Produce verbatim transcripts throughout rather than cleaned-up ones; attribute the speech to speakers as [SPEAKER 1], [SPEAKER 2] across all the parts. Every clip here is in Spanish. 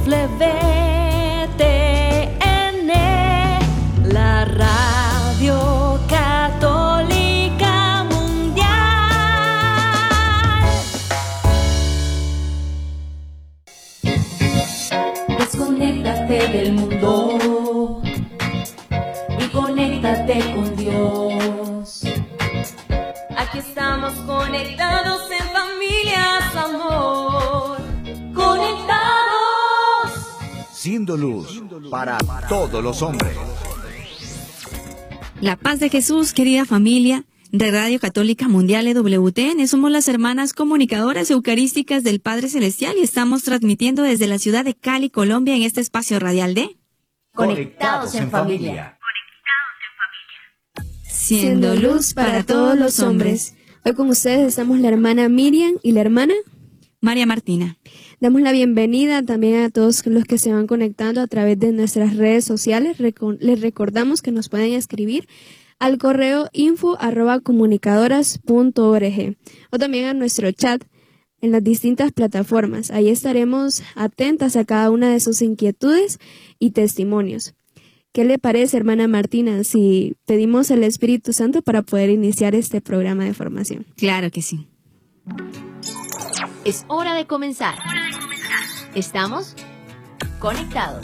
[SPEAKER 1] T N, la Radio Católica Mundial. Desconéctate del mundo y conéctate con Dios. Aquí estamos conectados en familias, amor. Conectados.
[SPEAKER 2] Siendo luz para todos los hombres.
[SPEAKER 3] La paz de Jesús, querida familia de Radio Católica Mundial E W T N. Somos las hermanas comunicadoras eucarísticas del Padre Celestial y estamos transmitiendo desde la ciudad de Cali, Colombia, en este espacio radial de
[SPEAKER 1] Conectados en familia.
[SPEAKER 3] Siendo luz para todos los hombres.
[SPEAKER 4] Hoy con ustedes estamos la hermana Miriam y la hermana
[SPEAKER 3] María Martina.
[SPEAKER 4] Damos la bienvenida también a todos los que se van conectando a través de nuestras redes sociales. Reco- les recordamos que nos pueden escribir al correo info arroba comunicadoras punto org o también a nuestro chat en las distintas plataformas. Ahí estaremos atentas a cada una de sus inquietudes y testimonios. ¿Qué le parece, hermana Martina, si pedimos al Espíritu Santo para poder iniciar este programa de formación?
[SPEAKER 3] Claro que sí.
[SPEAKER 1] Es hora de comenzar. Estamos conectados.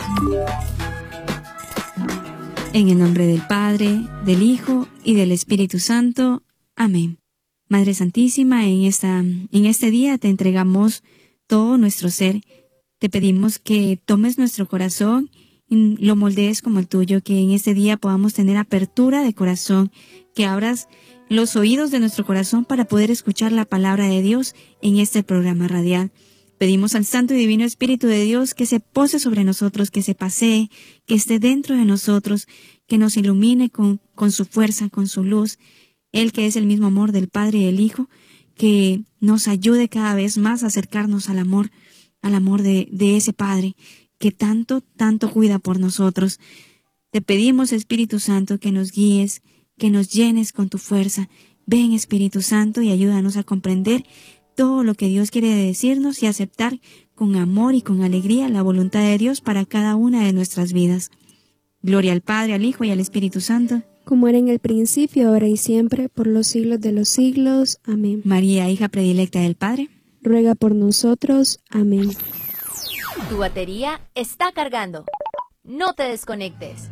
[SPEAKER 3] En el nombre del Padre, del Hijo y del Espíritu Santo. Amén. Madre Santísima, en esta, en este día te entregamos todo nuestro ser. Te pedimos que tomes nuestro corazón y lo moldees como el tuyo, que en este día podamos tener apertura de corazón, que abras los oídos de nuestro corazón para poder escuchar la palabra de Dios en este programa radial. Pedimos al Santo y Divino Espíritu de Dios que se pose sobre nosotros, que se pasee, que esté dentro de nosotros, que nos ilumine con, con su fuerza, con su luz. Él que es el mismo amor del Padre y del Hijo, que nos ayude cada vez más a acercarnos al amor, al amor de, de ese Padre que tanto, tanto cuida por nosotros. Te pedimos, Espíritu Santo, que nos guíes, que nos llenes con tu fuerza. Ven, Espíritu Santo, y ayúdanos a comprender todo lo que Dios quiere decirnos y aceptar con amor y con alegría la voluntad de Dios para cada una de nuestras vidas. Gloria al Padre, al Hijo y al Espíritu Santo.
[SPEAKER 4] Como era en el principio, ahora y siempre, por los siglos de los siglos. Amén.
[SPEAKER 3] María, hija predilecta del Padre,
[SPEAKER 4] ruega por nosotros. Amén.
[SPEAKER 1] Tu batería está cargando. No te desconectes.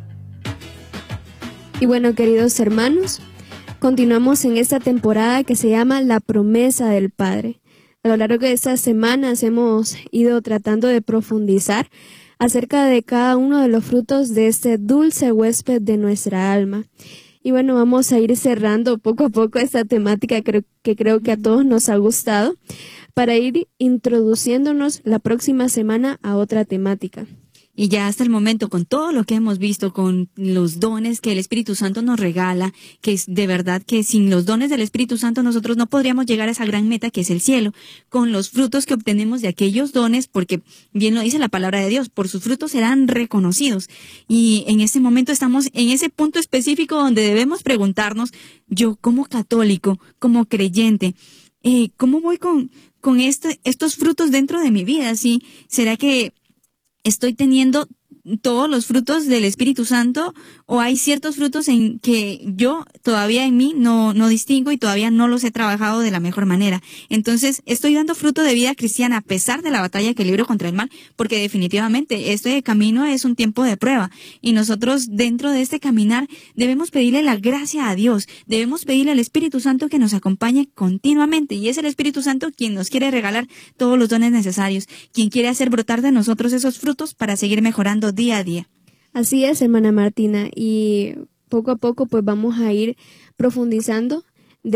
[SPEAKER 4] Y bueno, queridos hermanos, continuamos en esta temporada que se llama La Promesa del Padre. A lo largo de estas semanas hemos ido tratando de profundizar acerca de cada uno de los frutos de este dulce huésped de nuestra alma. Y bueno, vamos a ir cerrando poco a poco esta temática que, que creo que a todos nos ha gustado, para ir introduciéndonos la próxima semana a otra temática.
[SPEAKER 3] Y ya hasta el momento, con todo lo que hemos visto, con los dones que el Espíritu Santo nos regala, que es de verdad que sin los dones del Espíritu Santo nosotros no podríamos llegar a esa gran meta que es el cielo, con los frutos que obtenemos de aquellos dones, porque bien lo dice la palabra de Dios, por sus frutos serán reconocidos. Y en este momento estamos en ese punto específico donde debemos preguntarnos, yo como católico, como creyente, eh, ¿cómo voy con, con este, estos frutos dentro de mi vida? ¿Sí? ¿Será que estoy teniendo todos los frutos del Espíritu Santo, o hay ciertos frutos en que yo todavía en mí no, no distingo y todavía no los he trabajado de la mejor manera? Entonces, estoy dando fruto de vida cristiana a pesar de la batalla que libro contra el mal, porque definitivamente este camino es un tiempo de prueba y nosotros dentro de este caminar debemos pedirle la gracia a Dios, debemos pedirle al Espíritu Santo que nos acompañe continuamente, y es el Espíritu Santo quien nos quiere regalar todos los dones necesarios, quien quiere hacer brotar de nosotros esos frutos para seguir mejorando día a día.
[SPEAKER 4] Así es, hermana Martina, y poco a poco pues vamos a ir profundizando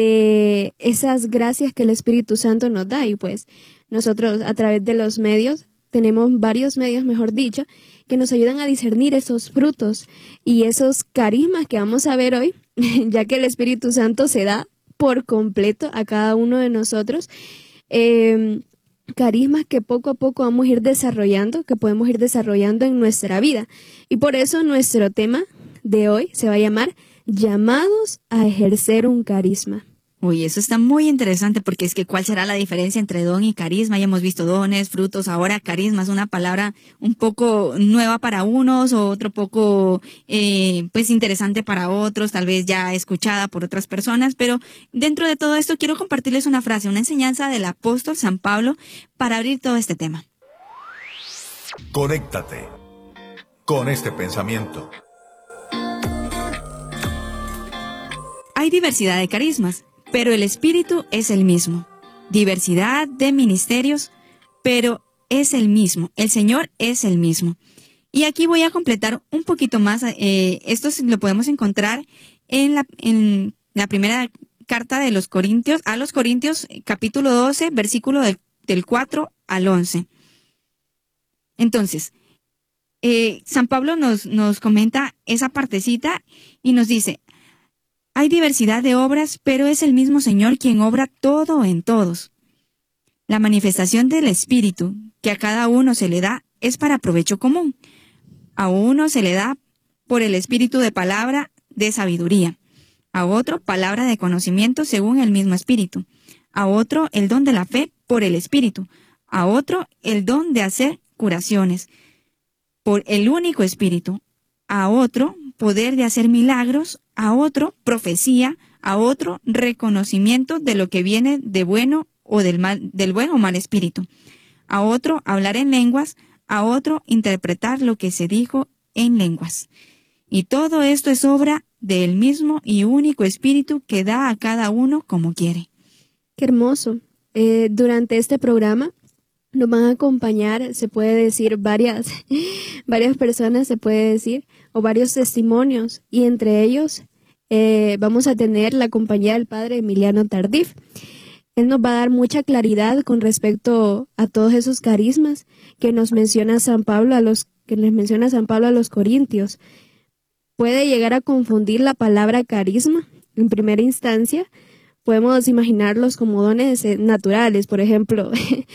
[SPEAKER 4] de esas gracias que el Espíritu Santo nos da, y pues nosotros a través de los medios, tenemos varios medios, mejor dicho, que nos ayudan a discernir esos frutos y esos carismas que vamos a ver hoy, ya que el Espíritu Santo se da por completo a cada uno de nosotros. Eh, carismas que poco a poco vamos a ir desarrollando, que podemos ir desarrollando en nuestra vida. Y por eso nuestro tema de hoy se va a llamar Llamados a ejercer un carisma.
[SPEAKER 3] Uy, eso está muy interesante porque es que ¿cuál será la diferencia entre don y carisma? Ya hemos visto dones, frutos, ahora carisma es una palabra un poco nueva para unos o otro poco eh, pues interesante para otros, tal vez ya escuchada por otras personas, pero dentro de todo esto quiero compartirles una frase, una enseñanza del apóstol San Pablo para abrir todo este tema.
[SPEAKER 2] Conéctate con este pensamiento.
[SPEAKER 3] Hay diversidad de carismas, pero el espíritu es el mismo. Diversidad de ministerios, pero es el mismo. El Señor es el mismo. Y aquí voy a completar un poquito más. Eh, esto lo podemos encontrar en la, en la primera carta de los Corintios, a los Corintios, capítulo doce, versículo del, del cuatro al once. Entonces, eh, San Pablo nos, nos comenta esa partecita y nos dice: hay diversidad de obras, pero es el mismo Señor quien obra todo en todos. La manifestación del Espíritu que a cada uno se le da es para provecho común. A uno se le da por el Espíritu de palabra de sabiduría, a otro palabra de conocimiento según el mismo Espíritu, a otro el don de la fe por el Espíritu, a otro el don de hacer curaciones por el único Espíritu, a otro poder de hacer milagros, a otro profecía, a otro reconocimiento de lo que viene de bueno o del mal, del buen o mal espíritu, a otro hablar en lenguas, a otro interpretar lo que se dijo en lenguas. Y todo esto es obra del mismo y único Espíritu que da a cada uno como quiere.
[SPEAKER 4] Qué hermoso. Eh, durante este programa nos van a acompañar, se puede decir, varias, varias personas, se puede decir, o varios testimonios, y entre ellos eh, vamos a tener la compañía del padre Emiliano Tardif. Él nos va a dar mucha claridad con respecto a todos esos carismas que nos menciona San Pablo a los que les menciona San Pablo a los Corintios. Puede llegar a confundir la palabra carisma en primera instancia. Podemos imaginarlos como dones naturales, por ejemplo,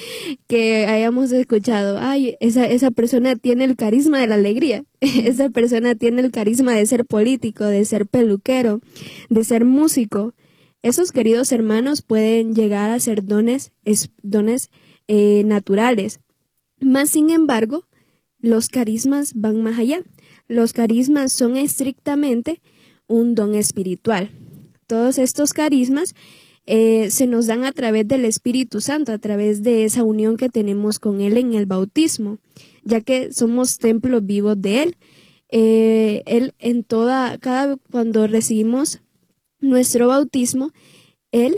[SPEAKER 4] que hayamos escuchado: ay, esa, esa persona tiene el carisma de la alegría, esa persona tiene el carisma de ser político, de ser peluquero, de ser músico. Esos, queridos hermanos, pueden llegar a ser dones, es, dones eh, naturales. Más sin embargo, los carismas van más allá. Los carismas son estrictamente un don espiritual. Todos estos carismas eh, se nos dan a través del Espíritu Santo, a través de esa unión que tenemos con Él en el bautismo, ya que somos templos vivos de Él. Eh, él en toda, cada cuando recibimos nuestro bautismo, Él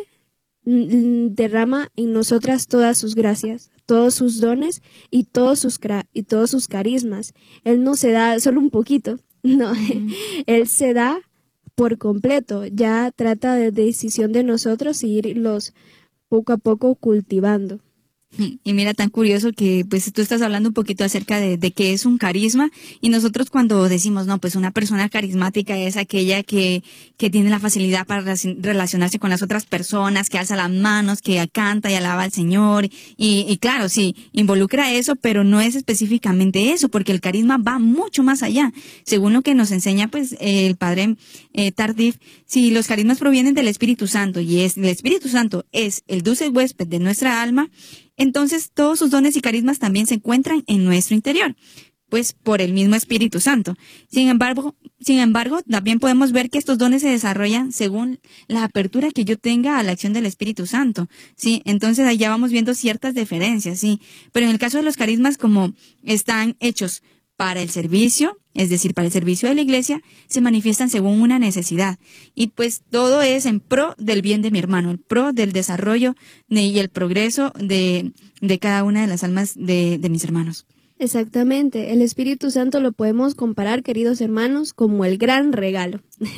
[SPEAKER 4] derrama en nosotras todas sus gracias, todos sus dones y todos sus, y todos sus carismas. Él no se da solo un poquito, no, mm. Él se da por completo. Ya trata de decisión de nosotros irlos poco a poco cultivando.
[SPEAKER 3] Y mira, tan curioso que pues tú estás hablando un poquito acerca de, de qué es un carisma, y nosotros cuando decimos, no, pues una persona carismática es aquella que, que tiene la facilidad para relacionarse con las otras personas, que alza las manos, que canta y alaba al Señor, y, y claro, sí, involucra eso, pero no es específicamente eso, porque el carisma va mucho más allá. Según lo que nos enseña pues eh, el padre eh, Tardif, si los carismas provienen del Espíritu Santo, y es el Espíritu Santo es el dulce huésped de nuestra alma, entonces todos sus dones y carismas también se encuentran en nuestro interior, pues por el mismo Espíritu Santo. Sin embargo, sin embargo, también podemos ver que estos dones se desarrollan según la apertura que yo tenga a la acción del Espíritu Santo, ¿sí? Entonces ahí ya vamos viendo ciertas diferencias, ¿sí? Pero en el caso de los carismas, como están hechos para el servicio, es decir, para el servicio de la iglesia, se manifiestan según una necesidad. Y pues todo es en pro del bien de mi hermano, el pro del desarrollo de, y el progreso de, de cada una de las almas de, de mis hermanos.
[SPEAKER 4] Exactamente. El Espíritu Santo lo podemos comparar, queridos hermanos, como el gran regalo.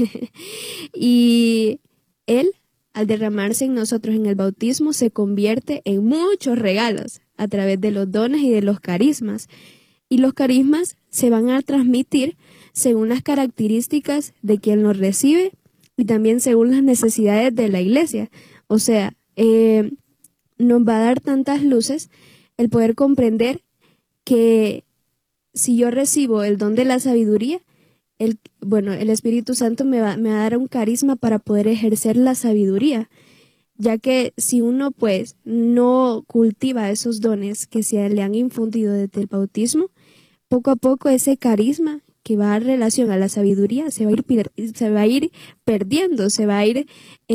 [SPEAKER 4] Y Él, al derramarse en nosotros en el bautismo, se convierte en muchos regalos a través de los dones y de los carismas. Y los carismas se van a transmitir según las características de quien los recibe y también según las necesidades de la iglesia. O sea, eh, nos va a dar tantas luces el poder comprender que si yo recibo el don de la sabiduría, el, bueno, el Espíritu Santo me va, me va a dar un carisma para poder ejercer la sabiduría. ya que si uno pues no cultiva esos dones que se le han infundido desde el bautismo, poco a poco ese carisma que va en relación a la sabiduría se va a ir, se va a ir perdiendo, se va a ir,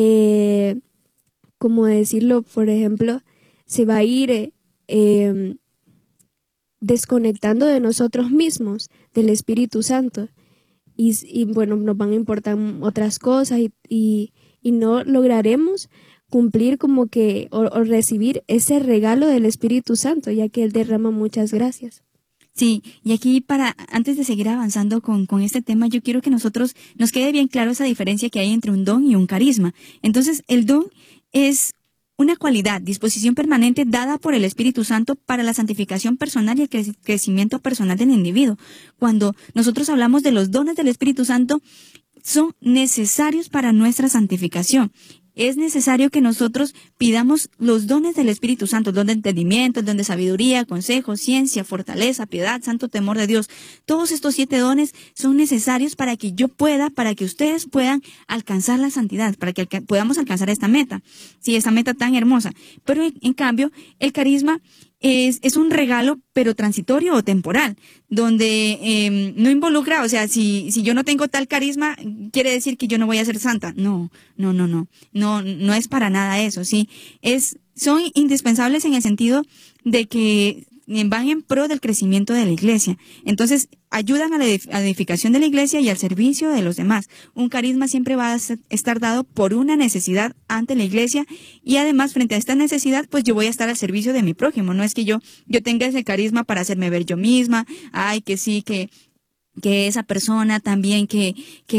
[SPEAKER 4] eh, como decirlo, por ejemplo, se va a ir eh, desconectando de nosotros mismos, del Espíritu Santo. Y, y bueno, nos van a importar otras cosas y, y, y no lograremos cumplir como que o, o recibir ese regalo del Espíritu Santo, ya que Él derrama muchas gracias.
[SPEAKER 3] Sí, y aquí para, antes de seguir avanzando con, con este tema, yo quiero que nosotros nos quede bien claro esa diferencia que hay entre un don y un carisma. Entonces, el don es una cualidad, disposición permanente dada por el Espíritu Santo para la santificación personal y el cre- crecimiento personal del individuo. Cuando nosotros hablamos de los dones del Espíritu Santo, son necesarios para nuestra santificación. Es necesario que nosotros pidamos los dones del Espíritu Santo, el don de entendimiento, el don de sabiduría, consejo, ciencia, fortaleza, piedad, santo temor de Dios. Todos estos siete dones son necesarios para que yo pueda, para que ustedes puedan alcanzar la santidad, para que alca- podamos alcanzar esta meta. Sí, esta meta tan hermosa. Pero en, en cambio, el carisma es, es un regalo, pero transitorio o temporal, donde eh, no involucra, o sea, si, si yo no tengo tal carisma, quiere decir que yo no voy a ser santa. No, no, no, no, no, no es para nada eso, sí. Es, son indispensables en el sentido de que van en pro del crecimiento de la iglesia. Entonces, ayudan a la edificación de la iglesia y al servicio de los demás. Un carisma siempre va a estar dado por una necesidad ante la iglesia y además, frente a esta necesidad, pues yo voy a estar al servicio de mi prójimo. No es que yo, yo tenga ese carisma para hacerme ver yo misma, ay, que sí, que que esa persona también que,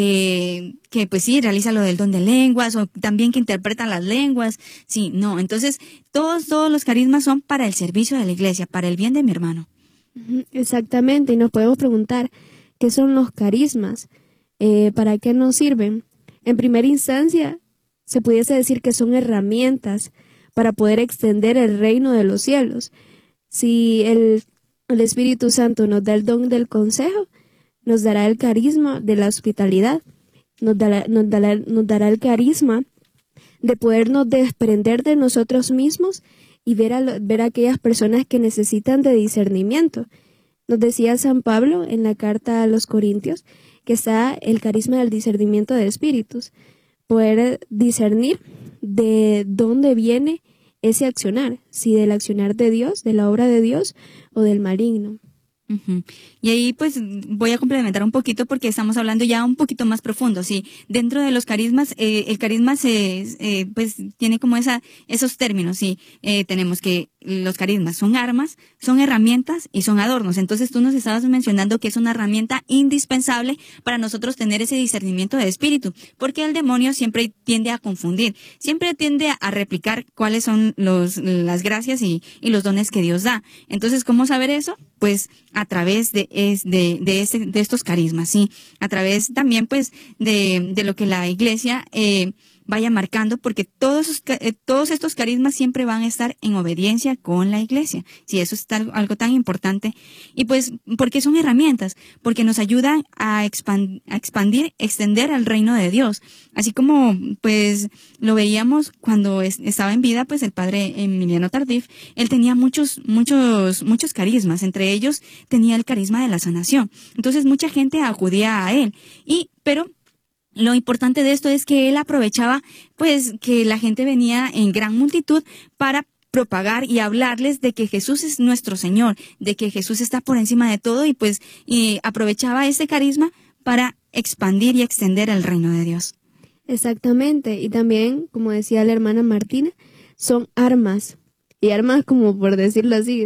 [SPEAKER 3] que, que pues sí, realiza lo del don de lenguas o también que interpreta las lenguas. Sí, no. Entonces, todos, todos los carismas son para el servicio de la iglesia, para el bien de mi hermano.
[SPEAKER 4] Exactamente. Y nos podemos preguntar, ¿qué son los carismas? Eh, ¿para qué nos sirven? En primera instancia, se pudiese decir que son herramientas para poder extender el reino de los cielos. Si el, el Espíritu Santo nos da el don del consejo, nos dará el carisma de la hospitalidad, nos dará, nos dará, nos dará el carisma de podernos desprender de nosotros mismos y ver a, lo, ver a aquellas personas que necesitan de discernimiento. Nos decía San Pablo en la carta a los Corintios que está el carisma del discernimiento de espíritus, poder discernir de dónde viene ese accionar, si del accionar de Dios, de la obra de Dios o del maligno.
[SPEAKER 3] Uh-huh. Y ahí pues voy a complementar un poquito porque estamos hablando ya un poquito más profundo, sí. Dentro de los carismas, eh, el carisma se, eh, pues tiene como esa, esos términos, sí. Eh, tenemos que los carismas son armas, son herramientas y son adornos. Entonces tú nos estabas mencionando que es una herramienta indispensable para nosotros tener ese discernimiento de espíritu, porque el demonio siempre tiende a confundir, siempre tiende a replicar cuáles son los, las gracias y, y los dones que Dios da. Entonces, ¿cómo saber eso? Pues a través de, es, de, de, este, de estos carismas, sí. A través también, pues, de, de lo que la iglesia eh, vaya marcando, porque todos, esos, eh, todos estos carismas siempre van a estar en obediencia con la iglesia. Sí, eso es tal, algo tan importante. Y pues, porque son herramientas, porque nos ayudan a, expand, a expandir, extender el reino de Dios. Así como, pues, lo veíamos cuando es, estaba en vida, pues, el padre Emiliano Tardif, él tenía muchos, muchos, muchos carismas. Entre ellos, tenía el carisma de la sanación. Entonces, mucha gente acudía a él. Y, pero, lo importante de esto es que él aprovechaba, pues, que la gente venía en gran multitud para propagar y hablarles de que Jesús es nuestro Señor, de que Jesús está por encima de todo y pues y aprovechaba ese carisma para expandir y extender el reino de Dios.
[SPEAKER 4] Exactamente. Y también, como decía la hermana Martina, son armas. Y armas como por decirlo así,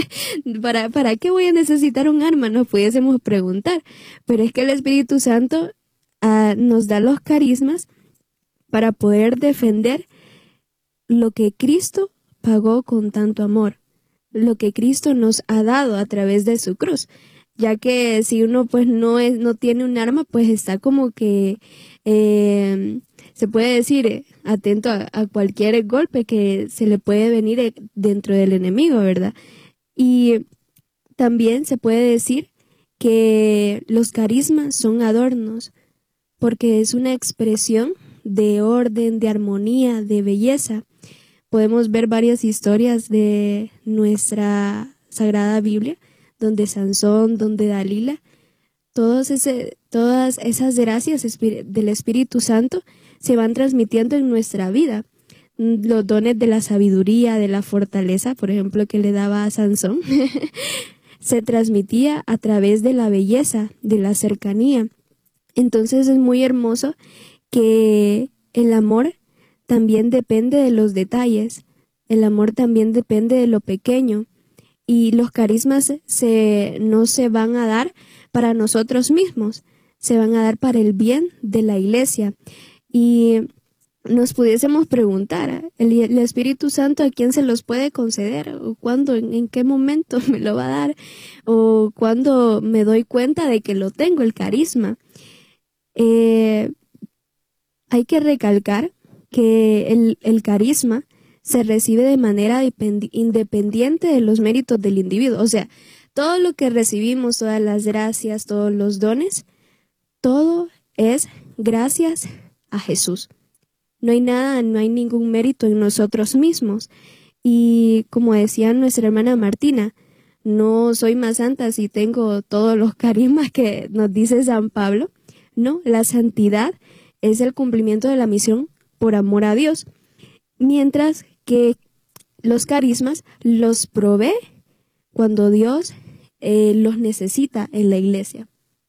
[SPEAKER 4] ¿para, ¿para qué voy a necesitar un arma? Nos pudiésemos preguntar. Pero es que el Espíritu Santo Uh, nos da los carismas para poder defender lo que Cristo pagó con tanto amor, lo que Cristo nos ha dado a través de su cruz, ya que si uno pues no es, no tiene un arma, pues está como que eh, se puede decir atento a, a cualquier golpe que se le puede venir dentro del enemigo, ¿verdad? Y también se puede decir que los carismas son adornos, porque es una expresión de orden, de armonía, de belleza. Podemos ver varias historias de nuestra Sagrada Biblia, donde Sansón, donde Dalila, todos ese, todas esas gracias del Espíritu Santo se van transmitiendo en nuestra vida. Los dones de la sabiduría, de la fortaleza, por ejemplo, que le daba a Sansón, se transmitía a través de la belleza, de la cercanía. Entonces es muy hermoso que el amor también depende de los detalles, el amor también depende de lo pequeño, y los carismas se, no se van a dar para nosotros mismos, se van a dar para el bien de la iglesia. Y nos pudiésemos preguntar, ¿el, el Espíritu Santo a quién se los puede conceder? ¿O cuándo, en, en qué momento me lo va a dar? ¿O cuándo me doy cuenta de que lo tengo, el carisma? Eh, hay que recalcar que el, el carisma se recibe de manera independiente de los méritos del individuo. O sea, todo lo que recibimos, todas las gracias, todos los dones, todo es gracias a Jesús. No hay nada, no hay ningún mérito en nosotros mismos. Y como decía nuestra hermana Martina, no soy más santa si tengo todos los carismas que nos dice San Pablo. No, la santidad es el cumplimiento de la misión por amor a Dios. Mientras que los carismas los provee cuando Dios eh, los necesita en la iglesia.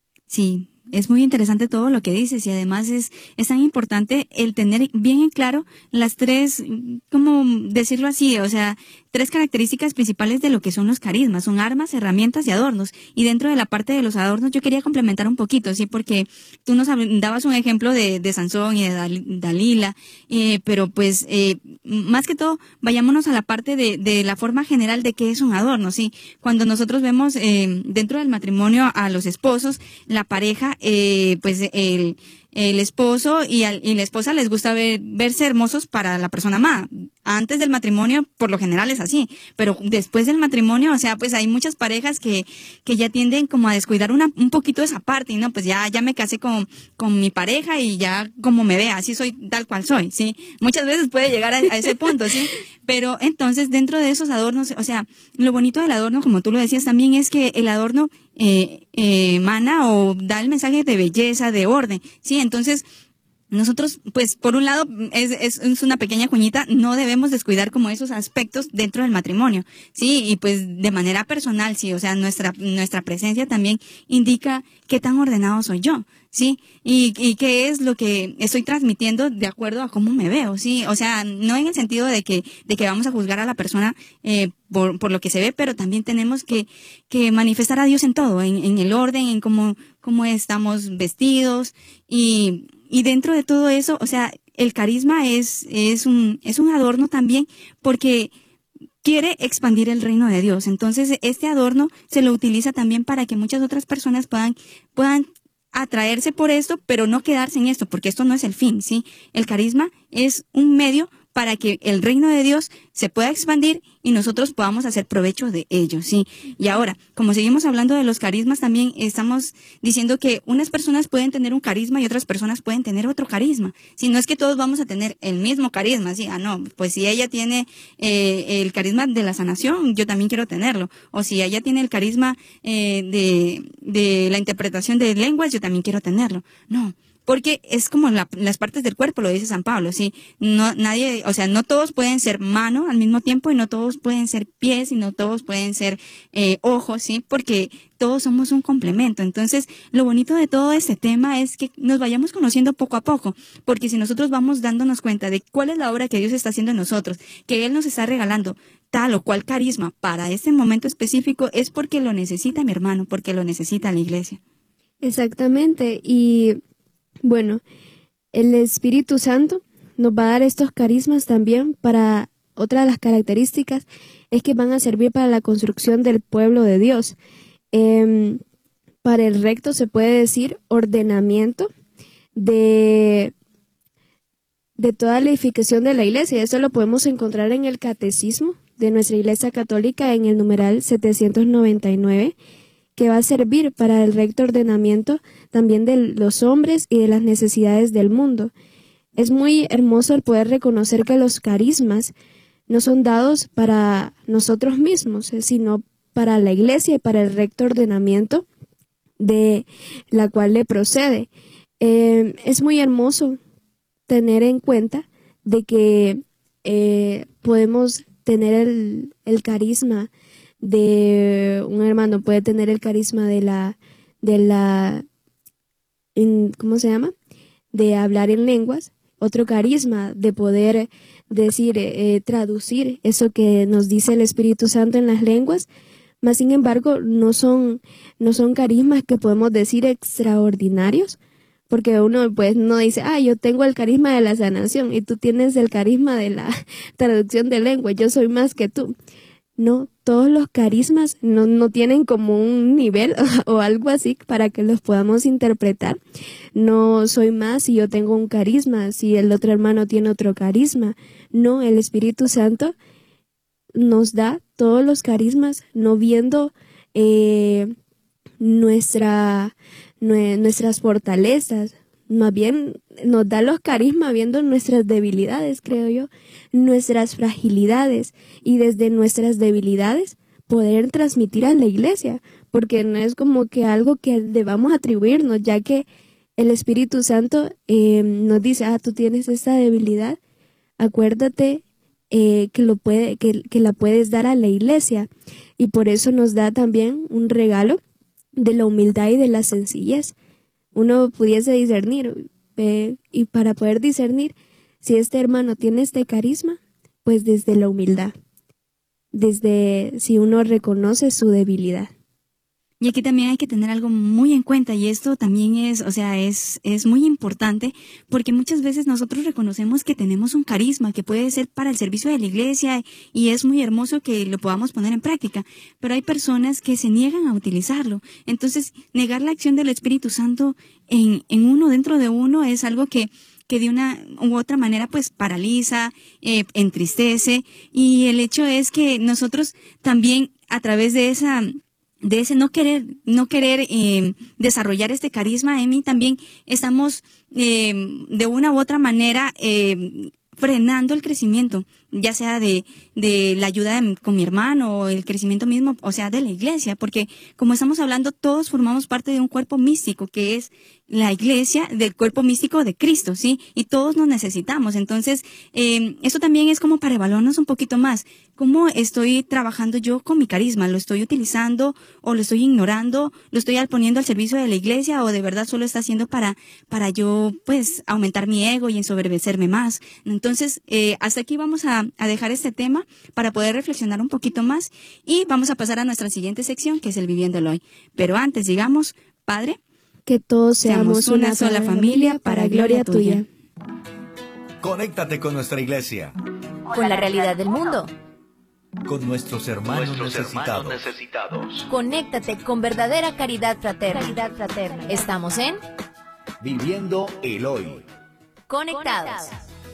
[SPEAKER 3] Sí, es muy interesante todo lo que dices y además es, es tan importante el tener bien en claro las tres, ¿cómo decirlo así? O sea, tres características principales de lo que son los carismas. Son armas, herramientas y adornos. Y dentro de la parte de los adornos yo quería complementar un poquito, ¿sí? Porque tú nos dabas un ejemplo de, de Sansón y de Dal, Dalila, eh, pero pues eh, más que todo vayámonos a la parte de, de la forma general de qué es un adorno, ¿sí? Cuando nosotros vemos eh, dentro del matrimonio a los esposos, la pareja, eh, pues el... el esposo y, al, y la esposa les gusta ver, verse hermosos para la persona amada. Antes del matrimonio, por lo general es así, pero después del matrimonio, o sea, pues hay muchas parejas que, que ya tienden como a descuidar una, un poquito esa parte, y no, pues ya, ya me casé con, con mi pareja y ya como me vea, así soy tal cual soy, ¿sí? Muchas veces puede llegar a, a ese punto, ¿sí? Pero entonces, dentro de esos adornos, o sea, lo bonito del adorno, como tú lo decías también, es que el adorno eh, eh, emana o da el mensaje de belleza, de orden, ¿sí? Entonces, nosotros, pues, por un lado, es, es, es una pequeña cuñita, no debemos descuidar como esos aspectos dentro del matrimonio, ¿sí? Y pues, de manera personal, sí, o sea, nuestra, nuestra presencia también indica qué tan ordenado soy yo, ¿sí? Y, y qué es lo que estoy transmitiendo de acuerdo a cómo me veo, ¿sí? O sea, no en el sentido de que, de que vamos a juzgar a la persona, eh, por, por lo que se ve, pero también tenemos que, que manifestar a Dios en todo, en, en el orden, en cómo, cómo estamos vestidos y, y dentro de todo eso, o sea, el carisma es, es un, es un adorno también porque quiere expandir el reino de Dios. Entonces, este adorno se lo utiliza también para que muchas otras personas puedan, puedan atraerse por esto, pero no quedarse en esto, porque esto no es el fin, ¿sí? El carisma es un medio para que el reino de Dios se pueda expandir y nosotros podamos hacer provecho de ello, ¿sí? Y ahora, como seguimos hablando de los carismas, también estamos diciendo que unas personas pueden tener un carisma y otras personas pueden tener otro carisma, ¿sí? No es que todos vamos a tener el mismo carisma, ¿sí? Ah, no, pues si ella tiene eh, el carisma de la sanación, yo también quiero tenerlo. O si ella tiene el carisma eh, de, de la interpretación de lenguas, yo también quiero tenerlo. No. Porque es como la, las partes del cuerpo, lo dice San Pablo, ¿sí? No, nadie, o sea, no todos pueden ser mano al mismo tiempo y no todos pueden ser pies y no todos pueden ser eh, ojos, ¿sí? Porque todos somos un complemento. Entonces, lo bonito de todo este tema es que nos vayamos conociendo poco a poco, porque si nosotros vamos dándonos cuenta de cuál es la obra que Dios está haciendo en nosotros, que Él nos está regalando tal o cual carisma para este momento específico, es porque lo necesita mi hermano, porque lo necesita la iglesia.
[SPEAKER 4] Exactamente, y bueno, el Espíritu Santo nos va a dar estos carismas también para, otra de las características es que van a servir para la construcción del pueblo de Dios. Eh, para el recto se puede decir ordenamiento de, de toda la edificación de la iglesia. Eso lo podemos encontrar en el catecismo de nuestra iglesia católica en el numeral setecientos noventa y nueve, que va a servir para el recto ordenamiento también de los hombres y de las necesidades del mundo. es muy hermoso el poder reconocer que los carismas no son dados para nosotros mismos, sino para la iglesia y para el recto ordenamiento de la cual le procede. Eh, es muy hermoso tener en cuenta de que eh, podemos tener el, el carisma de un hermano, puede tener el carisma de la, de la, en, ¿cómo se llama? De hablar en lenguas, otro carisma de poder decir, eh, traducir eso que nos dice el Espíritu Santo en las lenguas, mas sin embargo no son, no son carismas que podemos decir extraordinarios, porque uno pues no dice, ah, yo tengo el carisma de la sanación y tú tienes el carisma de la traducción de lengua, yo soy más que tú. No, todos los carismas no, no tienen como un nivel o, o algo así para que los podamos interpretar. No soy más si yo tengo un carisma, si el otro hermano tiene otro carisma. No, el Espíritu Santo nos da todos los carismas, no viendo eh, nuestra, nue, nuestras fortalezas, más bien nos da los carismas viendo nuestras debilidades, creo yo, nuestras fragilidades, y desde nuestras debilidades poder transmitir a la iglesia, porque no es como que algo que debamos atribuirnos, ya que el Espíritu Santo eh, nos dice, ah, tú tienes esta debilidad, acuérdate eh, que, lo puede, que, que la puedes dar a la iglesia, y por eso nos da también un regalo de la humildad y de la sencillez. Uno pudiese discernir, eh, y para poder discernir si este hermano tiene este carisma, pues desde la humildad, desde si uno reconoce su debilidad.
[SPEAKER 3] Y aquí también hay que tener algo muy en cuenta, y esto también es, o sea, es, es muy importante, porque muchas veces nosotros reconocemos que tenemos un carisma que puede ser para el servicio de la iglesia, y es muy hermoso que lo podamos poner en práctica, pero hay personas que se niegan a utilizarlo. Entonces, negar la acción del Espíritu Santo en, en uno, dentro de uno, es algo que que de una u otra manera pues paraliza, eh, entristece, y el hecho es que nosotros también a través de esa de ese no querer no querer eh, desarrollar este carisma en mí, también estamos eh, de una u otra manera eh, frenando el crecimiento, ya sea de, de la ayuda de, con mi hermano, o el crecimiento mismo, o sea, de la iglesia, porque como estamos hablando, todos formamos parte de un cuerpo místico, que es la iglesia, del cuerpo místico de Cristo, ¿sí? Y todos nos necesitamos. Entonces, eh, esto también es como para evaluarnos un poquito más. ¿Cómo estoy trabajando yo con mi carisma? ¿Lo estoy utilizando o lo estoy ignorando? ¿Lo estoy poniendo al servicio de la iglesia, o de verdad solo está haciendo para, para yo, pues, aumentar mi ego y ensoberbecerme más? Entonces, eh, hasta aquí vamos a, a dejar este tema para poder reflexionar un poquito más, y vamos a pasar a nuestra siguiente sección, que es el Viviéndolo Hoy. Pero antes, digamos, Padre,
[SPEAKER 4] que todos seamos una, una sola familia para gloria tuya.
[SPEAKER 2] Conéctate con nuestra iglesia,
[SPEAKER 1] con la realidad del mundo,
[SPEAKER 2] con nuestros hermanos, nuestros necesitados.
[SPEAKER 1] hermanos necesitados. Conéctate con verdadera caridad fraterna. Caridad fraterna. Estamos en
[SPEAKER 2] Viviendo el Hoy.
[SPEAKER 1] Conectados.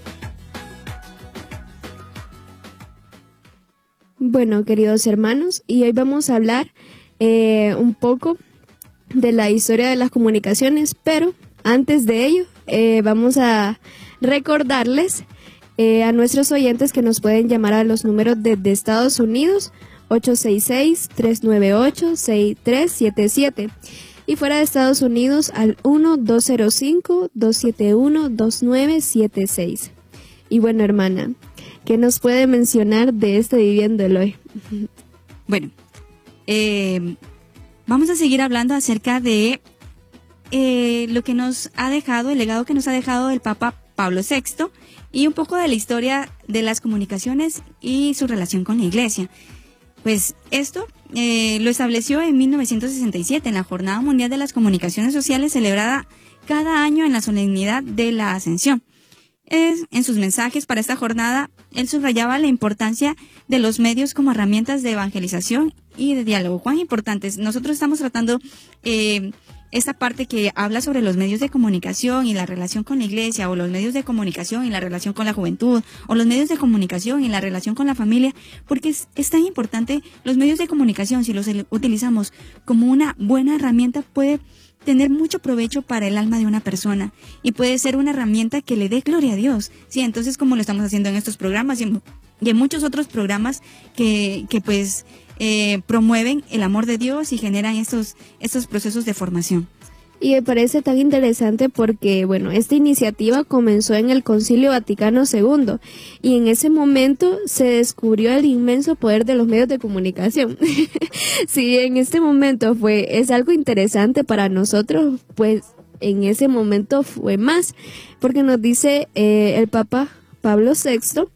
[SPEAKER 4] Bueno, queridos hermanos, y hoy vamos a hablar eh, un poco de la historia de las comunicaciones, pero antes de ello eh, vamos a recordarles eh, a nuestros oyentes que nos pueden llamar a los números desde Estados Unidos, ocho seis seis, tres nueve ocho, seis tres siete siete, y fuera de Estados Unidos al uno dos cero cinco, dos siete uno, dos nueve siete seis. Y bueno, hermana, ¿qué nos puede mencionar de este Viviéndolo Hoy?
[SPEAKER 3] Bueno, eh... vamos a seguir hablando acerca de eh, lo que nos ha dejado, el legado que nos ha dejado el Papa Pablo sexto, y un poco de la historia de las comunicaciones y su relación con la iglesia. Pues esto eh, lo estableció en mil novecientos sesenta y siete, en la Jornada Mundial de las Comunicaciones Sociales, celebrada cada año en la solemnidad de la Ascensión. Es, en sus mensajes para esta jornada, él subrayaba la importancia de los medios como herramientas de evangelización y de diálogo. ¿Cuán importantes? Nosotros estamos tratando eh, esta parte que habla sobre los medios de comunicación y la relación con la iglesia, o los medios de comunicación y la relación con la juventud, o los medios de comunicación y la relación con la familia, porque es, es tan importante. Los medios de comunicación, si los utilizamos como una buena herramienta, puede tener mucho provecho para el alma de una persona y puede ser una herramienta que le dé gloria a Dios. Sí, entonces, como lo estamos haciendo en estos programas y en, y en muchos otros programas que, que pues eh, promueven el amor de Dios y generan estos, estos procesos de formación.
[SPEAKER 4] Y me parece tan interesante porque, bueno, esta iniciativa comenzó en el Concilio Vaticano segundo y en ese momento se descubrió el inmenso poder de los medios de comunicación. Sí, en este momento fue, es algo interesante para nosotros, pues en ese momento fue más, porque nos dice eh, el Papa Pablo sexto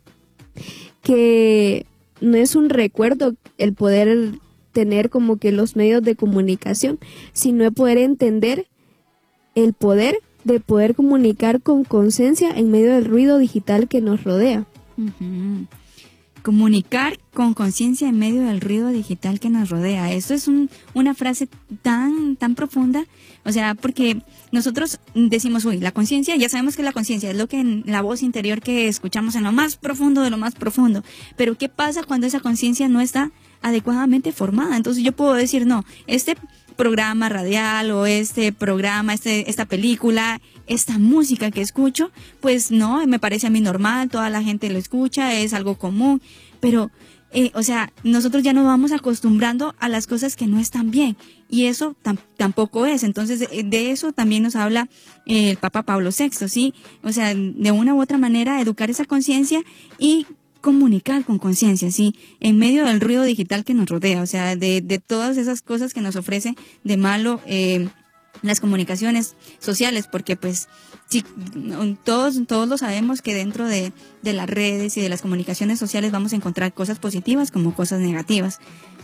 [SPEAKER 4] que no es un recuerdo el poder tener como que los medios de comunicación, sino el poder entender el poder de poder comunicar con conciencia en medio del ruido digital que nos rodea.
[SPEAKER 3] Uh-huh. Comunicar con conciencia en medio del ruido digital que nos rodea. Eso es un, una frase tan, tan profunda. O sea, porque nosotros decimos, uy, la conciencia, ya sabemos que la conciencia es lo que en la voz interior que escuchamos en lo más profundo de lo más profundo. Pero ¿qué pasa cuando esa conciencia no está adecuadamente formada? Entonces yo puedo decir, no, este programa radial o este programa, este, esta película, esta música que escucho, pues no, me parece a mí normal, toda la gente lo escucha, es algo común, pero, eh, o sea, nosotros ya nos vamos acostumbrando a las cosas que no están bien, y eso tam- tampoco es. Entonces, de, de eso también nos habla eh, el Papa Pablo sexto, ¿sí? O sea, de una u otra manera, educar esa conciencia y comunicar con conciencia, sí, en medio del ruido digital que nos rodea, o sea, de, de todas esas cosas que nos ofrece de malo eh, las comunicaciones sociales, porque pues sí, todos, todos lo sabemos que dentro de, de las redes y de las comunicaciones sociales vamos a encontrar cosas positivas como cosas negativas.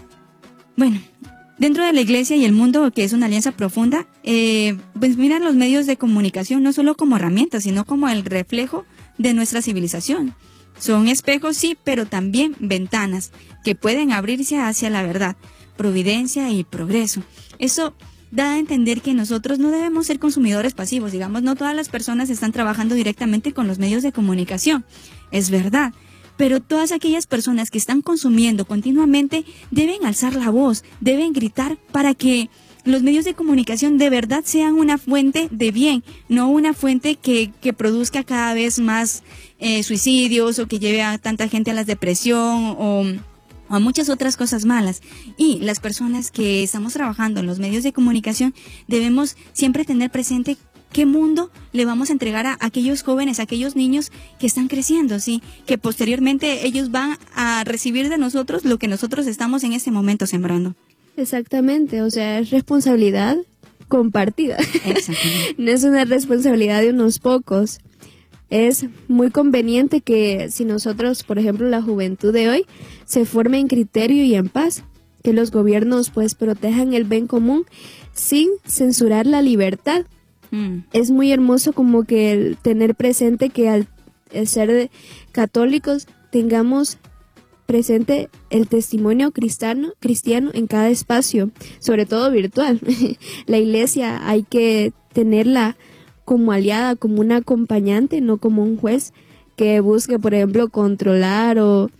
[SPEAKER 3] Bueno, dentro de la iglesia y el mundo, que es una alianza profunda, eh, pues miran los medios de comunicación no solo como herramientas, sino como el reflejo de nuestra civilización. Son espejos, sí, pero también ventanas que pueden abrirse hacia la verdad, providencia y progreso. Eso da a entender que nosotros no debemos ser consumidores pasivos. Digamos, no todas las personas están trabajando directamente con los medios de comunicación. Es verdad. Pero todas aquellas personas que están consumiendo continuamente deben alzar la voz, deben gritar para que los medios de comunicación de verdad sean una fuente de bien, no una fuente que, que produzca cada vez más eh, suicidios o que lleve a tanta gente a la depresión o, o a muchas otras cosas malas. Y las personas que estamos trabajando en los medios de comunicación debemos siempre tener presente qué mundo le vamos a entregar a aquellos jóvenes, a aquellos niños que están creciendo, sí, que posteriormente ellos van a recibir de nosotros lo que nosotros estamos en este momento sembrando.
[SPEAKER 4] Exactamente, o sea, es responsabilidad compartida.
[SPEAKER 3] Exactamente.
[SPEAKER 4] No es una responsabilidad de unos pocos. Es muy conveniente que si nosotros, por ejemplo, la juventud de hoy, se forme en criterio y en paz, que los gobiernos pues protejan el bien común sin censurar la libertad. Mm. Es muy hermoso como que el tener presente que al el ser de católicos tengamos presente el testimonio cristiano, cristiano en cada espacio, sobre todo virtual. La iglesia hay que tenerla como aliada, como una acompañante, no como un juez que busque, por ejemplo, controlar o,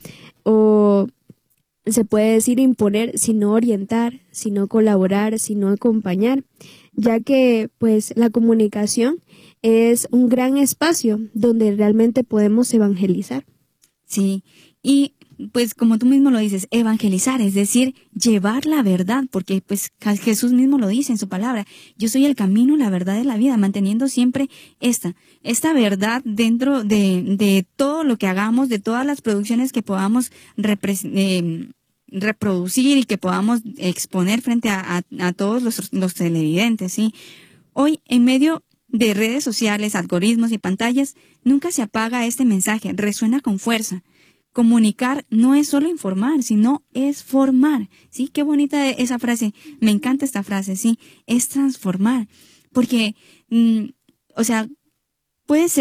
[SPEAKER 4] o se puede decir imponer, sino orientar, sino colaborar, sino acompañar, ya que pues la comunicación es un gran espacio donde realmente podemos evangelizar.
[SPEAKER 3] Sí, y pues como tú mismo lo dices, evangelizar, es decir, llevar la verdad, porque pues Jesús mismo lo dice en su palabra, yo soy el camino, la verdad y la vida, manteniendo siempre esta, esta verdad dentro de, de todo lo que hagamos, de todas las producciones que podamos repre- eh, reproducir y que podamos exponer frente a, a, a todos los, los televidentes, ¿sí? Hoy, en medio de redes sociales, algoritmos y pantallas, nunca se apaga este mensaje, resuena con fuerza. Comunicar no es solo informar, sino es formar, ¿sí? Qué bonita esa frase, me encanta esta frase, ¿sí? Es transformar, porque, mm, o sea, puede ser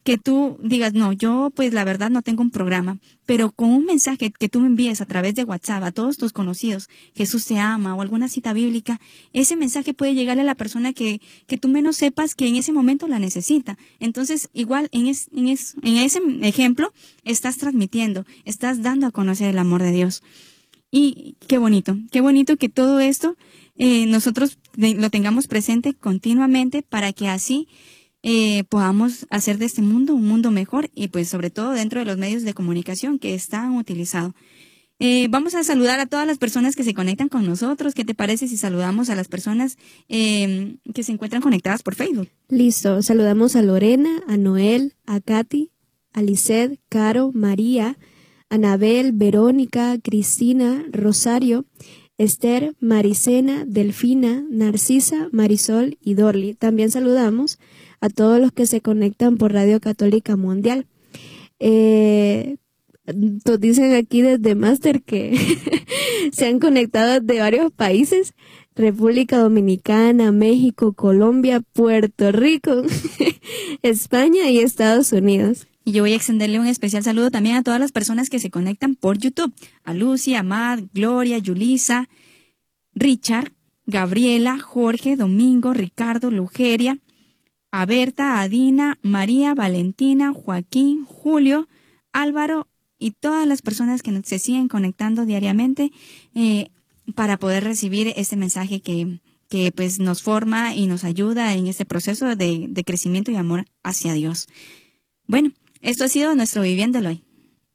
[SPEAKER 3] que tú digas, no, yo pues la verdad no tengo un programa, pero con un mensaje que tú me envíes a través de WhatsApp a todos tus conocidos, Jesús te ama o alguna cita bíblica, ese mensaje puede llegarle a la persona que, que tú menos sepas que en ese momento la necesita. Entonces, igual en, es, en, es, en ese ejemplo estás transmitiendo, estás dando a conocer el amor de Dios. Y qué bonito, qué bonito que todo esto eh, nosotros de, lo tengamos presente continuamente para que así Eh, podamos hacer de este mundo un mundo mejor y pues sobre todo dentro de los medios de comunicación que están utilizados. Eh, vamos a saludar a todas las personas que se conectan con nosotros. ¿Qué te parece si saludamos a las personas eh, que se encuentran conectadas por Facebook?
[SPEAKER 4] Listo, saludamos a Lorena, a Noel, a Katy, a Lisette, Caro, María, Anabel, Verónica, Cristina, Rosario, Esther, Maricena, Delfina, Narcisa, Marisol y Dorly. También saludamos a todos los que se conectan por Radio Católica Mundial. Eh, nos dicen aquí desde Máster que se han conectado de varios países: República Dominicana, México, Colombia, Puerto Rico, España y Estados Unidos.
[SPEAKER 3] Y yo voy a extenderle un especial saludo también a todas las personas que se conectan por YouTube. A Lucy, Amad, Gloria, Yulisa, Richard, Gabriela, Jorge, Domingo, Ricardo, Lugeria, a Berta, a Dina, María, Valentina, Joaquín, Julio, Álvaro y todas las personas que se siguen conectando diariamente eh, para poder recibir este mensaje que, que pues nos forma y nos ayuda en este proceso de, de crecimiento y amor hacia Dios. Bueno, esto ha sido nuestro Viviéndolo hoy.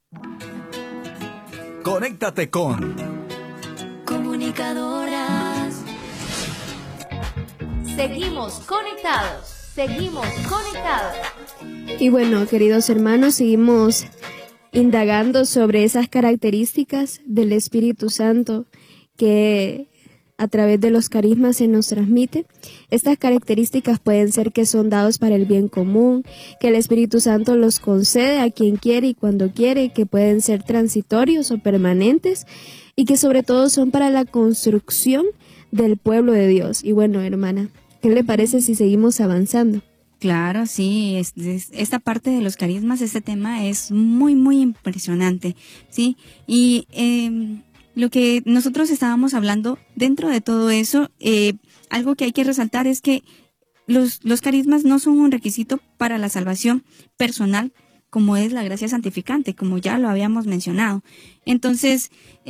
[SPEAKER 2] Conéctate con
[SPEAKER 1] Comunicadoras. Seguimos conectados. Seguimos conectados.
[SPEAKER 4] Y bueno, queridos hermanos, seguimos indagando sobre esas características del Espíritu Santo que a través de los carismas se nos transmite. Estas características pueden ser que son dados para el bien común, que el Espíritu Santo los concede a quien quiere y cuando quiere, que pueden ser transitorios o permanentes y que sobre todo son para la construcción del pueblo de Dios. Y bueno, hermana, ¿qué le parece si seguimos avanzando?
[SPEAKER 3] Claro, sí, es, es, esta parte de los carismas, este tema es muy, muy impresionante, ¿sí? Y eh, lo que nosotros estábamos hablando dentro de todo eso, eh, algo que hay que resaltar es que los, los carismas no son un requisito para la salvación personal, como es la gracia santificante, como ya lo habíamos mencionado. Entonces,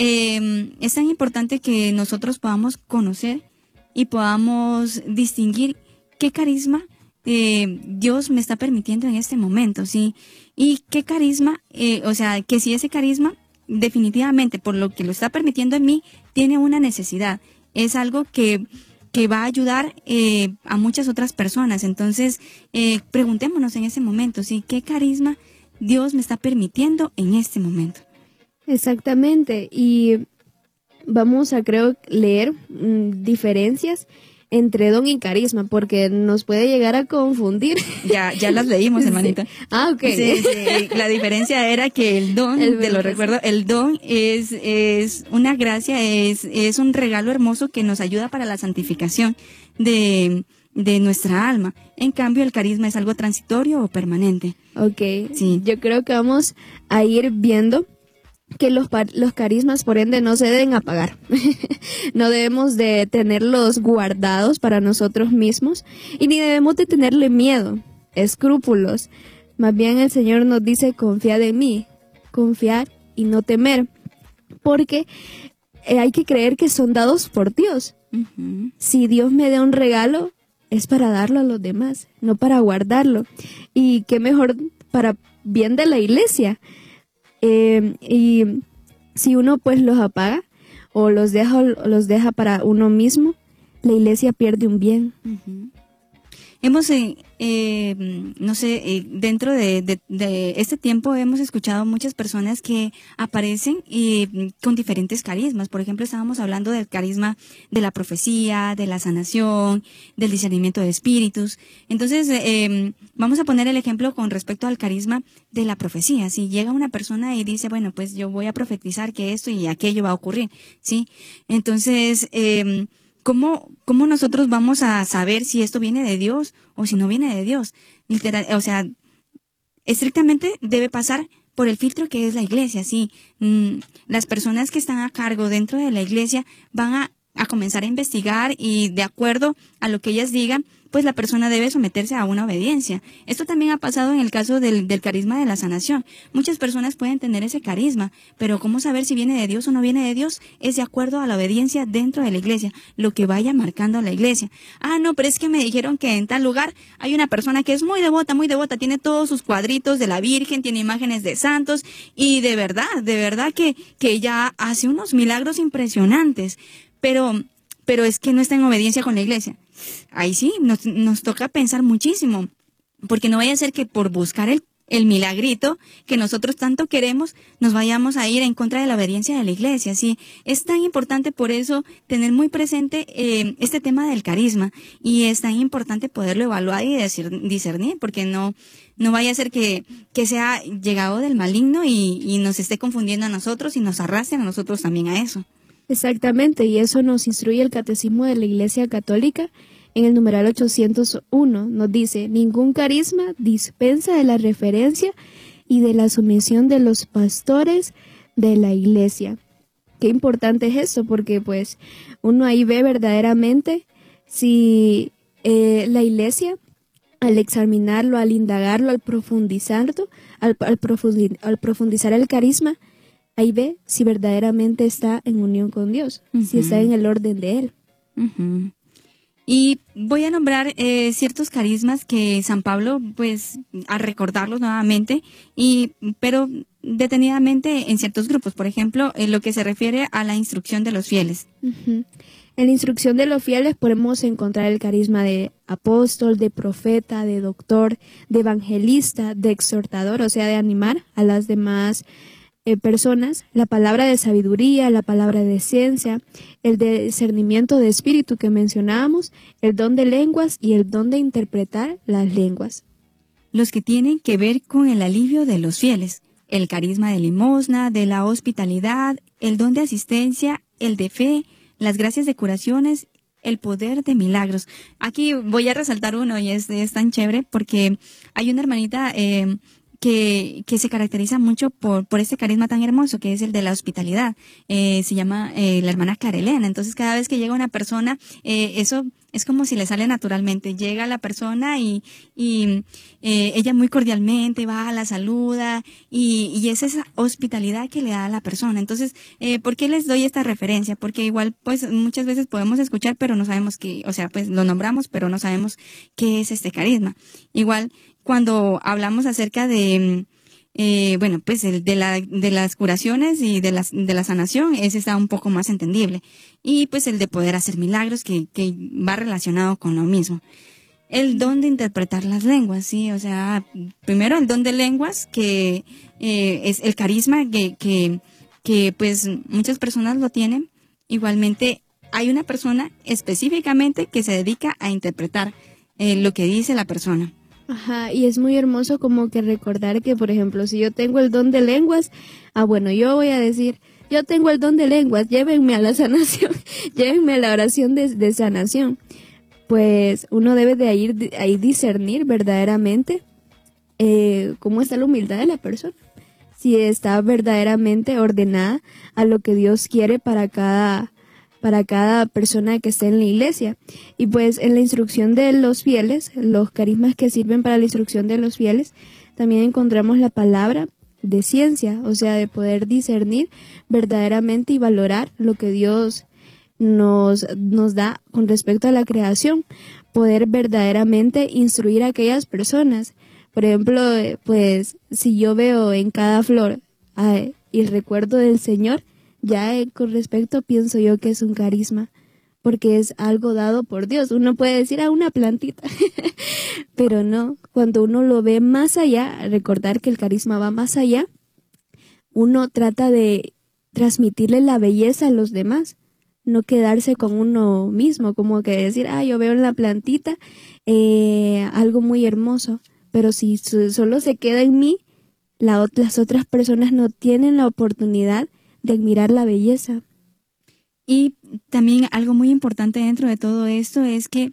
[SPEAKER 3] eh, es tan importante que nosotros podamos conocer y podamos distinguir qué carisma eh, Dios me está permitiendo en este momento, ¿sí? Y qué carisma, eh, o sea, que si ese carisma definitivamente por lo que lo está permitiendo en mí tiene una necesidad, es algo que, que va a ayudar eh, a muchas otras personas. Entonces, eh, preguntémonos en ese momento, ¿sí? ¿Qué carisma Dios me está permitiendo en este momento?
[SPEAKER 4] Exactamente, y vamos a, creo, leer mmm, diferencias entre don y carisma, porque nos puede llegar a confundir.
[SPEAKER 3] Ya, ya las leímos, hermanita.
[SPEAKER 4] Sí. Ah, ok.
[SPEAKER 3] Sí, sí. La diferencia era que el don,
[SPEAKER 4] el
[SPEAKER 3] te lo recuerdo, el don es, es una gracia, es, es un regalo hermoso que nos ayuda para la santificación de, de nuestra alma. En cambio, el carisma es algo transitorio o permanente.
[SPEAKER 4] Ok.
[SPEAKER 3] Sí.
[SPEAKER 4] Yo creo que vamos a ir viendo que los, los carismas, por ende, no se deben apagar. No debemos de tenerlos guardados para nosotros mismos y ni debemos de tenerle miedo, escrúpulos. Más bien el Señor nos dice: confiad en mí, confiar y no temer, porque eh, hay que creer que son dados por Dios. Uh-huh. Si Dios me da un regalo, es para darlo a los demás, no para guardarlo. Y qué mejor para bien de la iglesia. Eh, y si uno pues los apaga o los deja o los deja para uno mismo, la iglesia pierde un bien.
[SPEAKER 3] Uh-huh. Hemos, eh, eh, no sé, eh, dentro de, de, de este tiempo hemos escuchado muchas personas que aparecen eh, con diferentes carismas. Por ejemplo, estábamos hablando del carisma de la profecía, de la sanación, del discernimiento de espíritus. Entonces, eh, vamos a poner el ejemplo con respecto al carisma de la profecía. Si llega una persona y dice, bueno, pues yo voy a profetizar que esto y aquello va a ocurrir, ¿sí? Entonces, eh, ¿Cómo, ¿Cómo nosotros vamos a saber si esto viene de Dios o si no viene de Dios? Literal, o sea, estrictamente debe pasar por el filtro que es la iglesia, sí. Mm, las personas que están a cargo dentro de la iglesia van a, a comenzar a investigar y de acuerdo a lo que ellas digan, pues la persona debe someterse a una obediencia. Esto también ha pasado en el caso del, del carisma de la sanación. Muchas personas pueden tener ese carisma, pero ¿cómo saber si viene de Dios o no viene de Dios? Es de acuerdo a la obediencia dentro de la iglesia, lo que vaya marcando la iglesia. Ah, no, pero es que me dijeron que en tal lugar hay una persona que es muy devota, muy devota, tiene todos sus cuadritos de la Virgen, tiene imágenes de santos, y de verdad, de verdad que, que ella hace unos milagros impresionantes, pero, pero es que no está en obediencia con la iglesia. Ahí sí, nos, nos toca pensar muchísimo, porque no vaya a ser que por buscar el, el milagrito que nosotros tanto queremos, nos vayamos a ir en contra de la obediencia de la iglesia. Sí, es tan importante por eso tener muy presente eh, este tema del carisma, y es tan importante poderlo evaluar y decir, discernir, porque no, no vaya a ser que, que sea llegado del maligno y, y nos esté confundiendo a nosotros y nos arrastre a nosotros también a eso.
[SPEAKER 4] Exactamente, y eso nos instruye el Catecismo de la Iglesia Católica en el numeral ochocientos uno. Nos dice: ningún carisma dispensa de la referencia y de la sumisión de los pastores de la Iglesia. Qué importante es esto, porque pues uno ahí ve verdaderamente si eh, la Iglesia, al examinarlo, al indagarlo, al profundizarlo, al, al, profundi- al profundizar el carisma, ahí ve si verdaderamente está en unión con Dios, uh-huh. si está en el orden de Él.
[SPEAKER 3] Uh-huh. Y voy a nombrar eh, ciertos carismas que San Pablo, pues, a recordarlos nuevamente, y pero detenidamente en ciertos grupos. Por ejemplo, en lo que se refiere a la instrucción de los fieles.
[SPEAKER 4] Uh-huh. En la instrucción de los fieles podemos encontrar el carisma de apóstol, de profeta, de doctor, de evangelista, de exhortador, o sea, de animar a las demás Eh, personas, la palabra de sabiduría, la palabra de ciencia, el de discernimiento de espíritu que mencionábamos, el don de lenguas y el don de interpretar las lenguas.
[SPEAKER 3] Los que tienen que ver con el alivio de los fieles, el carisma de limosna, de la hospitalidad, el don de asistencia, el de fe, las gracias de curaciones, el poder de milagros. Aquí voy a resaltar uno, y es, es tan chévere porque hay una hermanita eh, Que, que se caracteriza mucho por, por este carisma tan hermoso, que es el de la hospitalidad. Eh, se llama eh, la hermana Clarelena. Entonces, cada vez que llega una persona, eh, eso es como si le sale naturalmente. Llega la persona y, y eh, ella muy cordialmente va, la saluda, y, y es esa hospitalidad que le da a la persona. Entonces, eh, ¿por qué les doy esta referencia? Porque igual, pues, muchas veces podemos escuchar, pero no sabemos qué, o sea, pues, lo nombramos, pero no sabemos qué es este carisma. Igual, cuando hablamos acerca de, eh, bueno, pues el de la, de las curaciones y de las, de la sanación, ese está un poco más entendible. Y pues el de poder hacer milagros, que, que va relacionado con lo mismo. El don de interpretar las lenguas, sí, o sea, primero el don de lenguas, que eh, es el carisma que, que, que pues muchas personas lo tienen. Igualmente hay una persona específicamente que se dedica a interpretar eh, lo que dice la persona.
[SPEAKER 4] Ajá, y es muy hermoso como que recordar que, por ejemplo, si yo tengo el don de lenguas, ah, bueno, yo voy a decir, yo tengo el don de lenguas, llévenme a la sanación, llévenme a la oración de, de sanación. Pues uno debe de ahí, de ahí discernir verdaderamente eh, cómo está la humildad de la persona, si está verdaderamente ordenada a lo que Dios quiere para cada para cada persona que esté en la iglesia. Y pues en la instrucción de los fieles, los carismas que sirven para la instrucción de los fieles, también encontramos la palabra de ciencia, o sea, de poder discernir verdaderamente y valorar lo que Dios nos, nos da con respecto a la creación, poder verdaderamente instruir a aquellas personas. Por ejemplo, pues si yo veo en cada flor ay, el recuerdo del Señor, ya eh, con respecto pienso yo que es un carisma, porque es algo dado por Dios. Uno puede decir a ah, una plantita, pero no, cuando uno lo ve más allá, recordar que el carisma va más allá, uno trata de transmitirle la belleza a los demás, no quedarse con uno mismo, como que decir, ah, yo veo en la plantita eh, algo muy hermoso, pero si solo se queda en mí, la, las otras personas no tienen la oportunidad de admirar la belleza.
[SPEAKER 3] Y también algo muy importante dentro de todo esto es que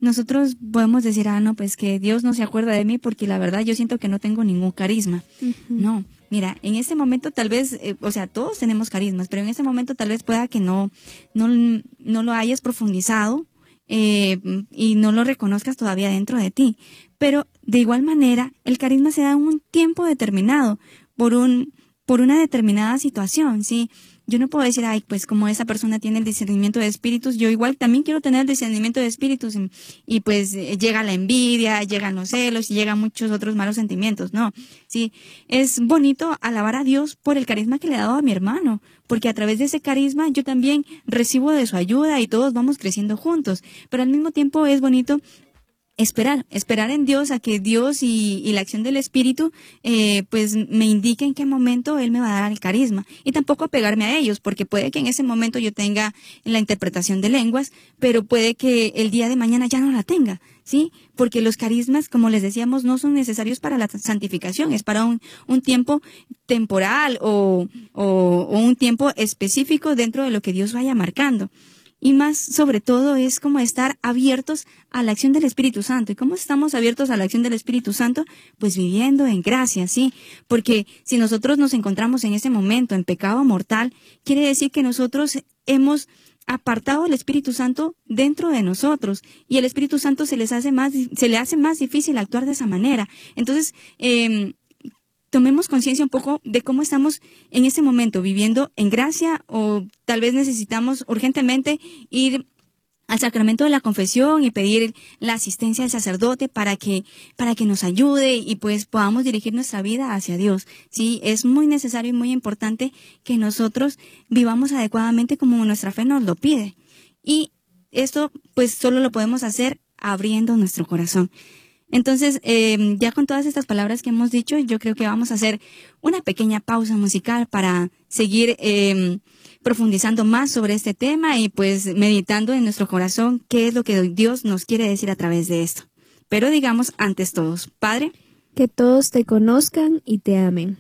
[SPEAKER 3] nosotros podemos decir, ah, no, pues que Dios no se acuerda de mí porque la verdad yo siento que no tengo ningún carisma. Uh-huh. No, mira, en este momento tal vez, eh, o sea, todos tenemos carismas, pero en este momento tal vez pueda que no, no, no lo hayas profundizado eh, y no lo reconozcas todavía dentro de ti. Pero de igual manera, el carisma se da en un tiempo determinado, por un, por una determinada situación, ¿sí? Yo no puedo decir, ay, pues como esa persona tiene el discernimiento de espíritus, yo igual también quiero tener el discernimiento de espíritus, y, y pues llega la envidia, llegan los celos y llegan muchos otros malos sentimientos, no. Sí, es bonito alabar a Dios por el carisma que le ha dado a mi hermano, porque a través de ese carisma yo también recibo de su ayuda y todos vamos creciendo juntos, pero al mismo tiempo es bonito Esperar, esperar en Dios a que Dios y, y la acción del Espíritu eh, pues me indique en qué momento Él me va a dar el carisma, y tampoco apegarme a ellos, porque puede que en ese momento yo tenga la interpretación de lenguas, pero puede que el día de mañana ya no la tenga, ¿sí? Porque los carismas, como les decíamos, no son necesarios para la santificación, es para un, un tiempo temporal o, o, o un tiempo específico dentro de lo que Dios vaya marcando. Y más sobre todo es como estar abiertos a la acción del Espíritu Santo. ¿Y cómo estamos abiertos a la acción del Espíritu Santo? Pues viviendo en gracia, ¿sí? Porque si nosotros nos encontramos en ese momento en pecado mortal, quiere decir que nosotros hemos apartado el Espíritu Santo dentro de nosotros, y el Espíritu Santo se les hace más, se le hace más difícil actuar de esa manera. Entonces, eh, tomemos conciencia un poco de cómo estamos en ese momento viviendo en gracia, o tal vez necesitamos urgentemente ir al sacramento de la confesión y pedir la asistencia del sacerdote para que, para que nos ayude y pues podamos dirigir nuestra vida hacia Dios. Sí, es muy necesario y muy importante que nosotros vivamos adecuadamente como nuestra fe nos lo pide. Y esto pues solo lo podemos hacer abriendo nuestro corazón. Entonces, eh, ya con todas estas palabras que hemos dicho, yo creo que vamos a hacer una pequeña pausa musical para seguir eh, profundizando más sobre este tema y pues meditando en nuestro corazón qué es lo que Dios nos quiere decir a través de esto. Pero digamos antes todos, Padre,
[SPEAKER 4] que todos te conozcan y te amen.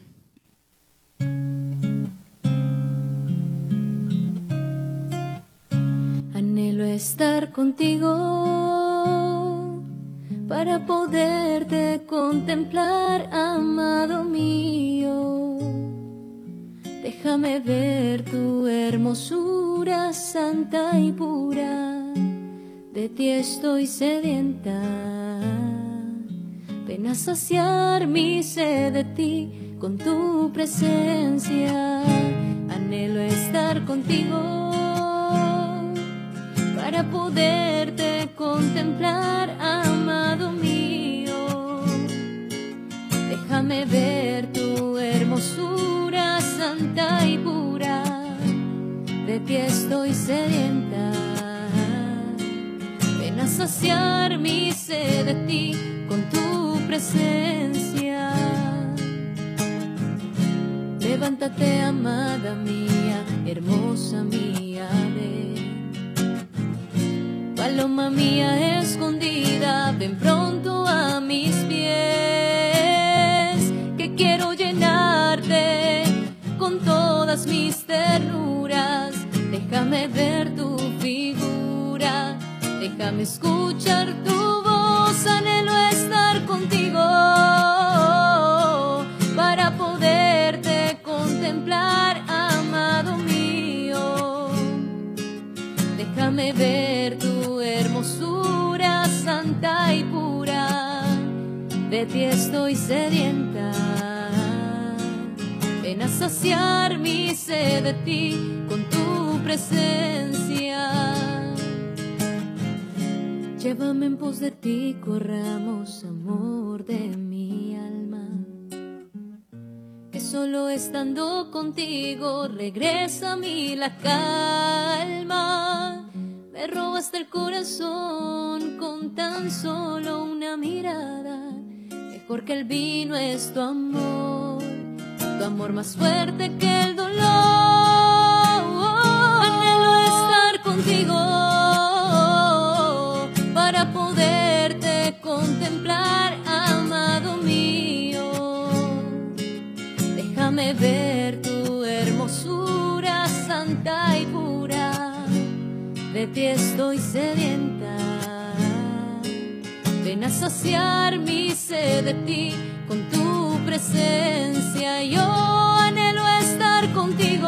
[SPEAKER 5] Anhelo estar contigo para poderte contemplar, amado mío. Déjame ver tu hermosura santa y pura, de ti estoy sedienta. Ven a saciar mi sed de ti con tu presencia. Anhelo estar contigo para poderte contemplar, amado mío. Déjame ver tu hermosura santa y pura, de ti estoy sedienta. Ven a saciar mi sed de ti con tu presencia. Levántate, amada mía, hermosa mía, ven. Paloma mía escondida, ven pronto a mis pies, que quiero llenarte con todas mis ternuras. Déjame ver tu figura, déjame escuchar tu voz. Anhelo estar contigo para poderte contemplar, amado mío. Déjame ver tu hermosura santa y pura, de ti estoy sedienta. Ven a saciar mi sed de ti con tu presencia. Llévame en pos de ti, corramos, amor de mi alma, que solo estando contigo regresa a mí la calma. Me robaste el corazón con tan solo una mirada. Mejor que el vino es tu amor, tu amor más fuerte que el dolor. Anhelo estar contigo para poderte contemplar, amado mío. Déjame ver tu hermosura santa y pura, de ti estoy sedienta. ven a saciar mi sed de ti con tu presencia. Yo anhelo estar contigo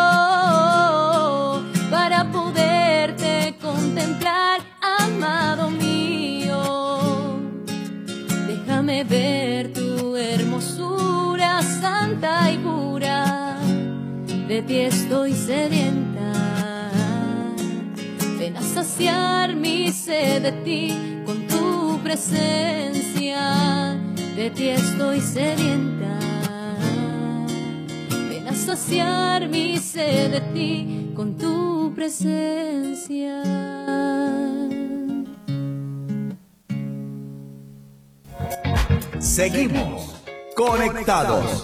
[SPEAKER 5] para poderte contemplar, amado mío. Déjame ver tu hermosura santa y pura, de ti estoy sedienta. Ven a saciar mi sed de ti con tu presencia, de ti estoy sedienta. Ven a saciar mi sed de ti con tu presencia.
[SPEAKER 2] Seguimos conectados.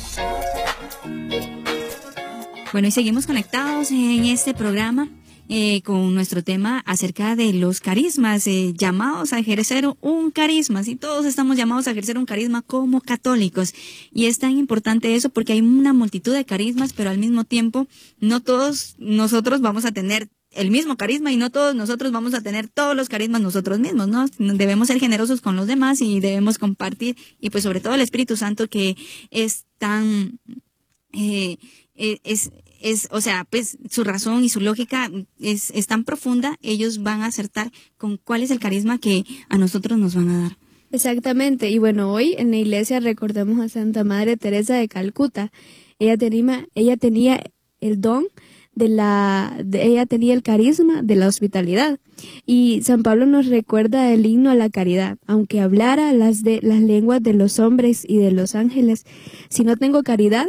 [SPEAKER 3] Bueno, y seguimos conectados en este programa eh, con nuestro tema acerca de los carismas, eh, llamados a ejercer un carisma. Sí, todos estamos llamados a ejercer un carisma como católicos. Y es tan importante eso porque hay una multitud de carismas, pero al mismo tiempo no todos nosotros vamos a tener el mismo carisma y no todos nosotros vamos a tener todos los carismas nosotros mismos, ¿no? Debemos ser generosos con los demás y debemos compartir, y pues sobre todo el Espíritu Santo, que es tan, eh, es, es, o sea, pues su razón y su lógica es, es tan profunda, ellos van a acertar con cuál es el carisma que a nosotros nos van a dar.
[SPEAKER 4] Exactamente, y bueno, hoy en la iglesia recordamos a Santa Madre Teresa de Calcuta. Ella tenía, ella tenía el don de la, de, ella tenía el carisma de la hospitalidad, y San Pablo nos recuerda el himno a la caridad: aunque hablara las de las lenguas de los hombres y de los ángeles, si no tengo caridad,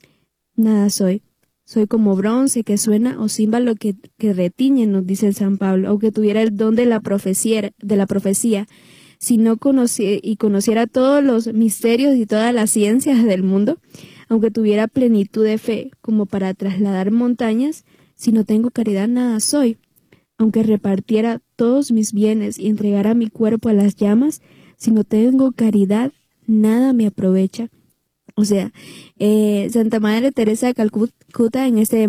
[SPEAKER 4] nada soy. Soy como bronce que suena o címbalo que, que retiñe, nos dice San Pablo. Aunque tuviera el don de la profecía, de la profecía, si no conociera y conociera todos los misterios y todas las ciencias del mundo, aunque tuviera plenitud de fe como para trasladar montañas, si no tengo caridad, nada soy. Aunque repartiera todos mis bienes y entregara mi cuerpo a las llamas, si no tengo caridad, nada me aprovecha. O sea, eh, Santa Madre Teresa de Calcuta, en este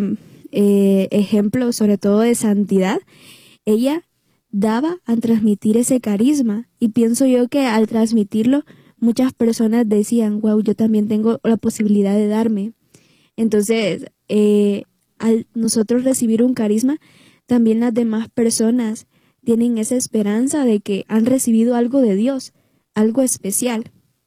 [SPEAKER 4] eh, ejemplo, sobre todo de santidad, ella daba a transmitir ese carisma, y pienso yo que al transmitirlo, muchas personas decían, wow, yo también tengo la posibilidad de darme. Entonces, eh, al nosotros recibir un carisma, también las demás personas tienen esa esperanza de que han recibido algo de Dios, algo especial.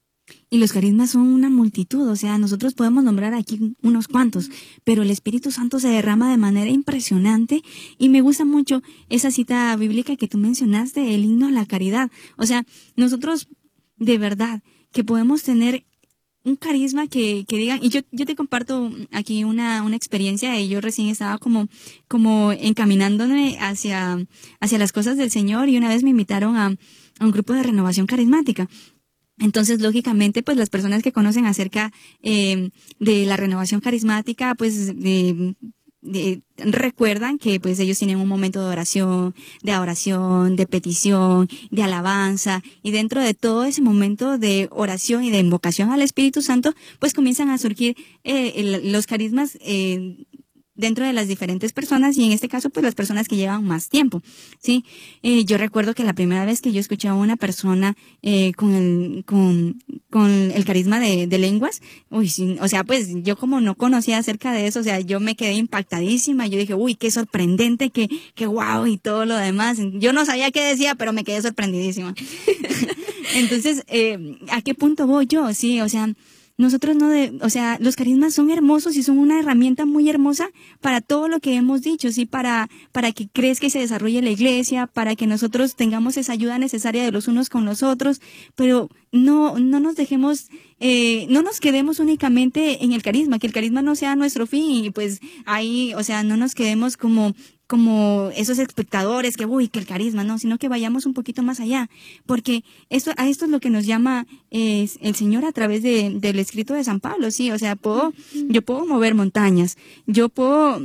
[SPEAKER 3] Y los carismas son una multitud, o sea, nosotros podemos nombrar aquí unos cuantos, pero el Espíritu Santo se derrama de manera impresionante, y me gusta mucho esa cita bíblica que tú mencionaste, el himno a la caridad. O sea, nosotros de verdad que podemos tener un carisma que, que digan, y yo, yo te comparto aquí una, una experiencia, y yo recién estaba como, como encaminándome hacia, hacia las cosas del Señor, y una vez me invitaron a, a un grupo de renovación carismática. Entonces, lógicamente, pues las personas que conocen acerca eh, de la renovación carismática, pues de, de, recuerdan que pues ellos tienen un momento de oración, de adoración, de petición, de alabanza, y dentro de todo ese momento de oración y de invocación al Espíritu Santo, pues comienzan a surgir eh, el, los carismas eh, dentro de las diferentes personas, y en este caso pues las personas que llevan más tiempo, ¿sí? Eh, yo recuerdo que la primera vez que yo escuché a una persona eh, con el con con el carisma de, de lenguas, uy, sí, o sea, pues yo como no conocía acerca de eso, o sea, yo me quedé impactadísima, yo dije, uy, qué sorprendente, qué, qué guau, y todo lo demás. Yo no sabía qué decía, pero me quedé sorprendidísima. Entonces, eh, ¿a qué punto voy yo? Sí, o sea, nosotros no de, o sea, los carismas son hermosos y son una herramienta muy hermosa para todo lo que hemos dicho, sí, para, para que crezca y se desarrolle la iglesia, para que nosotros tengamos esa ayuda necesaria de los unos con los otros, pero no, no nos dejemos, eh, no nos quedemos únicamente en el carisma, que el carisma no sea nuestro fin, y pues ahí, o sea, no nos quedemos como, como esos espectadores que, uy, que el carisma, no, sino que vayamos un poquito más allá, porque esto, a esto es lo que nos llama eh, el Señor a través de, del escrito de San Pablo, sí, o sea, puedo, yo puedo mover montañas, yo puedo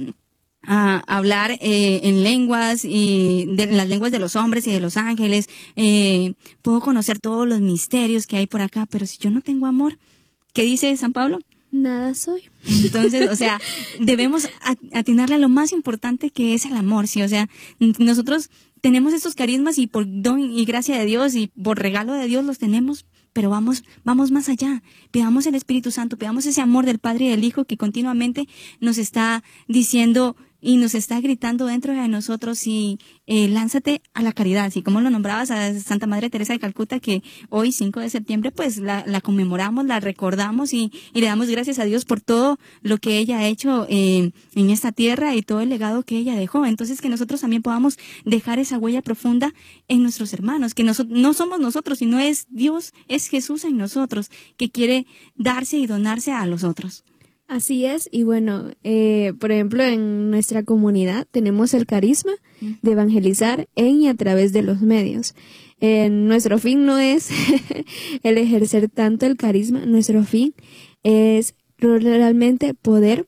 [SPEAKER 3] a hablar eh, en lenguas y de las lenguas de los hombres y de los ángeles, eh, puedo conocer todos los misterios que hay por acá, pero si yo no tengo amor, ¿qué dice San Pablo?
[SPEAKER 4] Nada soy.
[SPEAKER 3] Entonces, o sea, debemos atinarle a lo más importante, que es el amor, ¿sí? O sea, nosotros tenemos estos carismas y por don y gracia de Dios y por regalo de Dios los tenemos, pero vamos, vamos más allá. Pidamos el Espíritu Santo, pidamos ese amor del Padre y del Hijo que continuamente nos está diciendo y nos está gritando dentro de nosotros, y eh, lánzate a la caridad, así como lo nombrabas a Santa Madre Teresa de Calcuta, que hoy cinco de septiembre pues la, la conmemoramos, la recordamos y, y le damos gracias a Dios por todo lo que ella ha hecho eh, en esta tierra y todo el legado que ella dejó. Entonces, que nosotros también podamos dejar esa huella profunda en nuestros hermanos, que noso- no somos nosotros, sino es Dios, es Jesús en nosotros, que quiere darse y donarse a los otros.
[SPEAKER 4] Así es, y bueno, eh, por ejemplo, en nuestra comunidad tenemos el carisma de evangelizar en y a través de los medios. Eh, nuestro fin no es el ejercer tanto el carisma, nuestro fin es realmente poder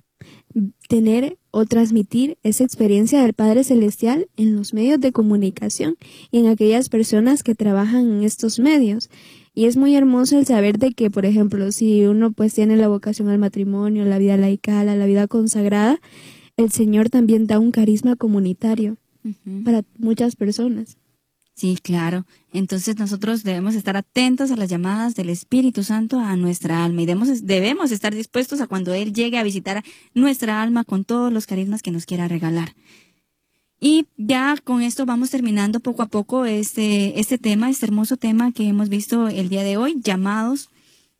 [SPEAKER 4] tener o transmitir esa experiencia del Padre Celestial en los medios de comunicación y en aquellas personas que trabajan en estos medios. Y es muy hermoso el saber de que, por ejemplo, si uno pues tiene la vocación al matrimonio, la vida laical, a la vida consagrada, el Señor también da un carisma comunitario uh-huh. para muchas personas.
[SPEAKER 3] Sí, claro. Entonces nosotros debemos estar atentos a las llamadas del Espíritu Santo a nuestra alma y debemos, debemos estar dispuestos a cuando Él llegue a visitar nuestra alma con todos los carismas que nos quiera regalar. Y ya con esto vamos terminando poco a poco este, este tema, este hermoso tema que hemos visto el día de hoy, llamados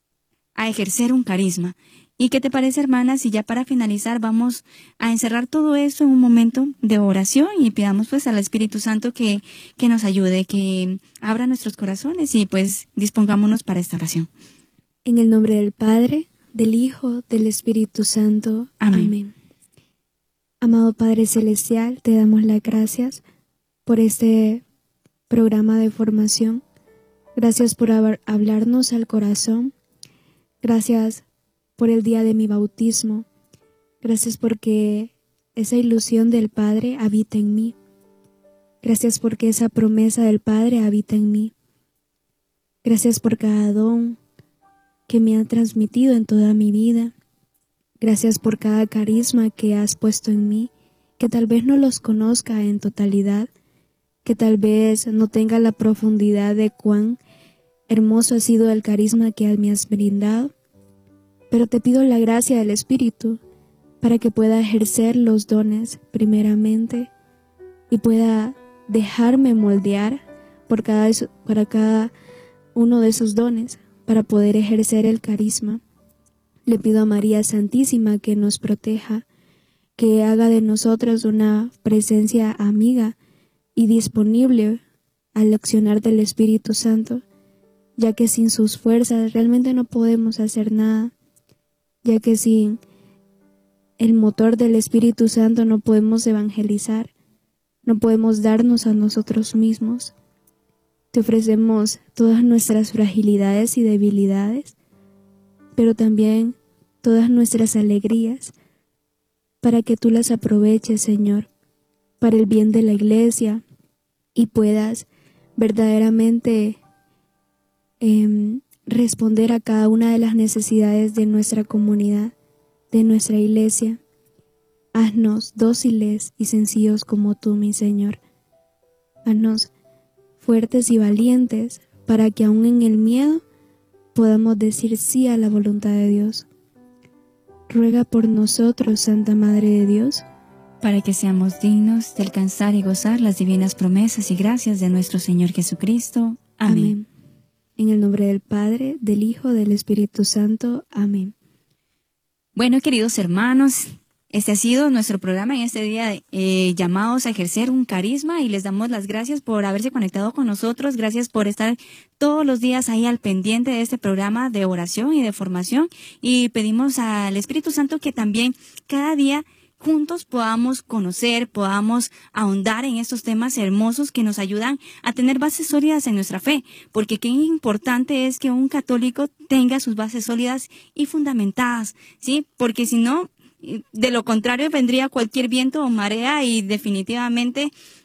[SPEAKER 3] a ejercer un carisma. ¿Y qué te parece, hermana, si ya para finalizar vamos a encerrar todo esto en un momento de oración y pidamos pues al Espíritu Santo que, que nos ayude, que abra nuestros corazones y pues dispongámonos para esta oración?
[SPEAKER 4] En el nombre del Padre, del Hijo, del Espíritu Santo. Amén. Amén. Amado Padre Celestial, te damos las gracias por este programa de formación. Gracias por haber, hablarnos al corazón. Gracias por el día de mi bautismo. Gracias porque esa ilusión del Padre habita en mí. Gracias porque esa promesa del Padre habita en mí. Gracias por cada don que me han transmitido en toda mi vida. Gracias por cada carisma que has puesto en mí, que tal vez no los conozca en totalidad, que tal vez no tenga la profundidad de cuán hermoso ha sido el carisma que me has brindado, pero te pido la gracia del Espíritu para que pueda ejercer los dones primeramente y pueda dejarme moldear por cada, para cada uno de esos dones para poder ejercer el carisma. Le pido a María Santísima que nos proteja, que haga de nosotros una presencia amiga y disponible al accionar del Espíritu Santo, ya que sin sus fuerzas realmente no podemos hacer nada, ya que sin el motor del Espíritu Santo no podemos evangelizar, no podemos darnos a nosotros mismos. Te ofrecemos todas nuestras fragilidades y debilidades, pero también todas nuestras alegrías, para que tú las aproveches, Señor, para el bien de la Iglesia y puedas verdaderamente eh, responder a cada una de las necesidades de nuestra comunidad, de nuestra Iglesia. Haznos dóciles y sencillos como tú, mi Señor. Haznos fuertes y valientes para que aún en el miedo podamos decir sí a la voluntad de Dios. Ruega por nosotros, Santa Madre de Dios,
[SPEAKER 3] para que seamos dignos de alcanzar y gozar las divinas promesas y gracias de nuestro Señor Jesucristo. Amén. Amén.
[SPEAKER 4] En el nombre del Padre, del Hijo, del Espíritu Santo. Amén.
[SPEAKER 3] Bueno, queridos hermanos, este ha sido nuestro programa en este día eh, llamados a ejercer un carisma y les damos las gracias por haberse conectado con nosotros, gracias por estar todos los días ahí al pendiente de este programa de oración y de formación y pedimos al Espíritu Santo que también cada día juntos podamos conocer, podamos ahondar en estos temas hermosos que nos ayudan a tener bases sólidas en nuestra fe, porque qué importante es que un católico tenga sus bases sólidas y fundamentadas, ¿sí? Porque si no, de lo contrario vendría cualquier viento o marea y definitivamente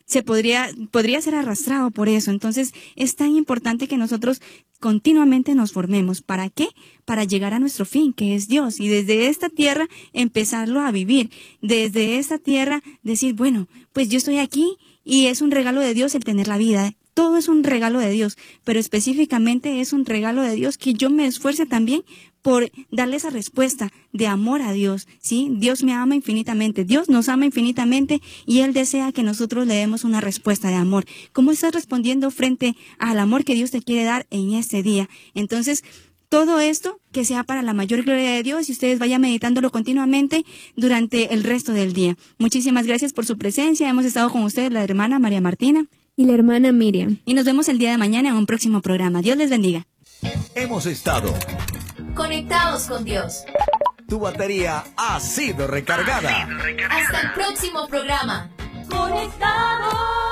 [SPEAKER 3] se podría, podría ser arrastrado por eso. Entonces, es tan importante que nosotros continuamente nos formemos. ¿Para qué? Para llegar a nuestro fin, que es Dios. Y desde esta tierra empezarlo a vivir. Desde esta tierra decir, bueno, pues yo estoy aquí y es un regalo de Dios el tener la vida. Todo es un regalo de Dios, pero específicamente es un regalo de Dios que yo me esfuerce también por darle esa respuesta de amor a Dios, ¿sí? Dios me ama infinitamente, Dios nos ama infinitamente y Él desea que nosotros le demos una respuesta de amor. ¿Cómo estás respondiendo frente al amor que Dios te quiere dar en este día? Entonces, todo esto que sea para la mayor gloria de Dios y ustedes vayan meditándolo continuamente durante el resto del día. Muchísimas gracias por su presencia. Hemos estado con ustedes la hermana María Martina
[SPEAKER 4] y la hermana Miriam.
[SPEAKER 3] Y nos vemos el día de mañana en un próximo programa. Dios les bendiga.
[SPEAKER 2] Hemos estado
[SPEAKER 1] conectados con Dios.
[SPEAKER 2] Tu batería ha sido recargada.
[SPEAKER 1] Hasta el próximo programa.
[SPEAKER 5] Conectados.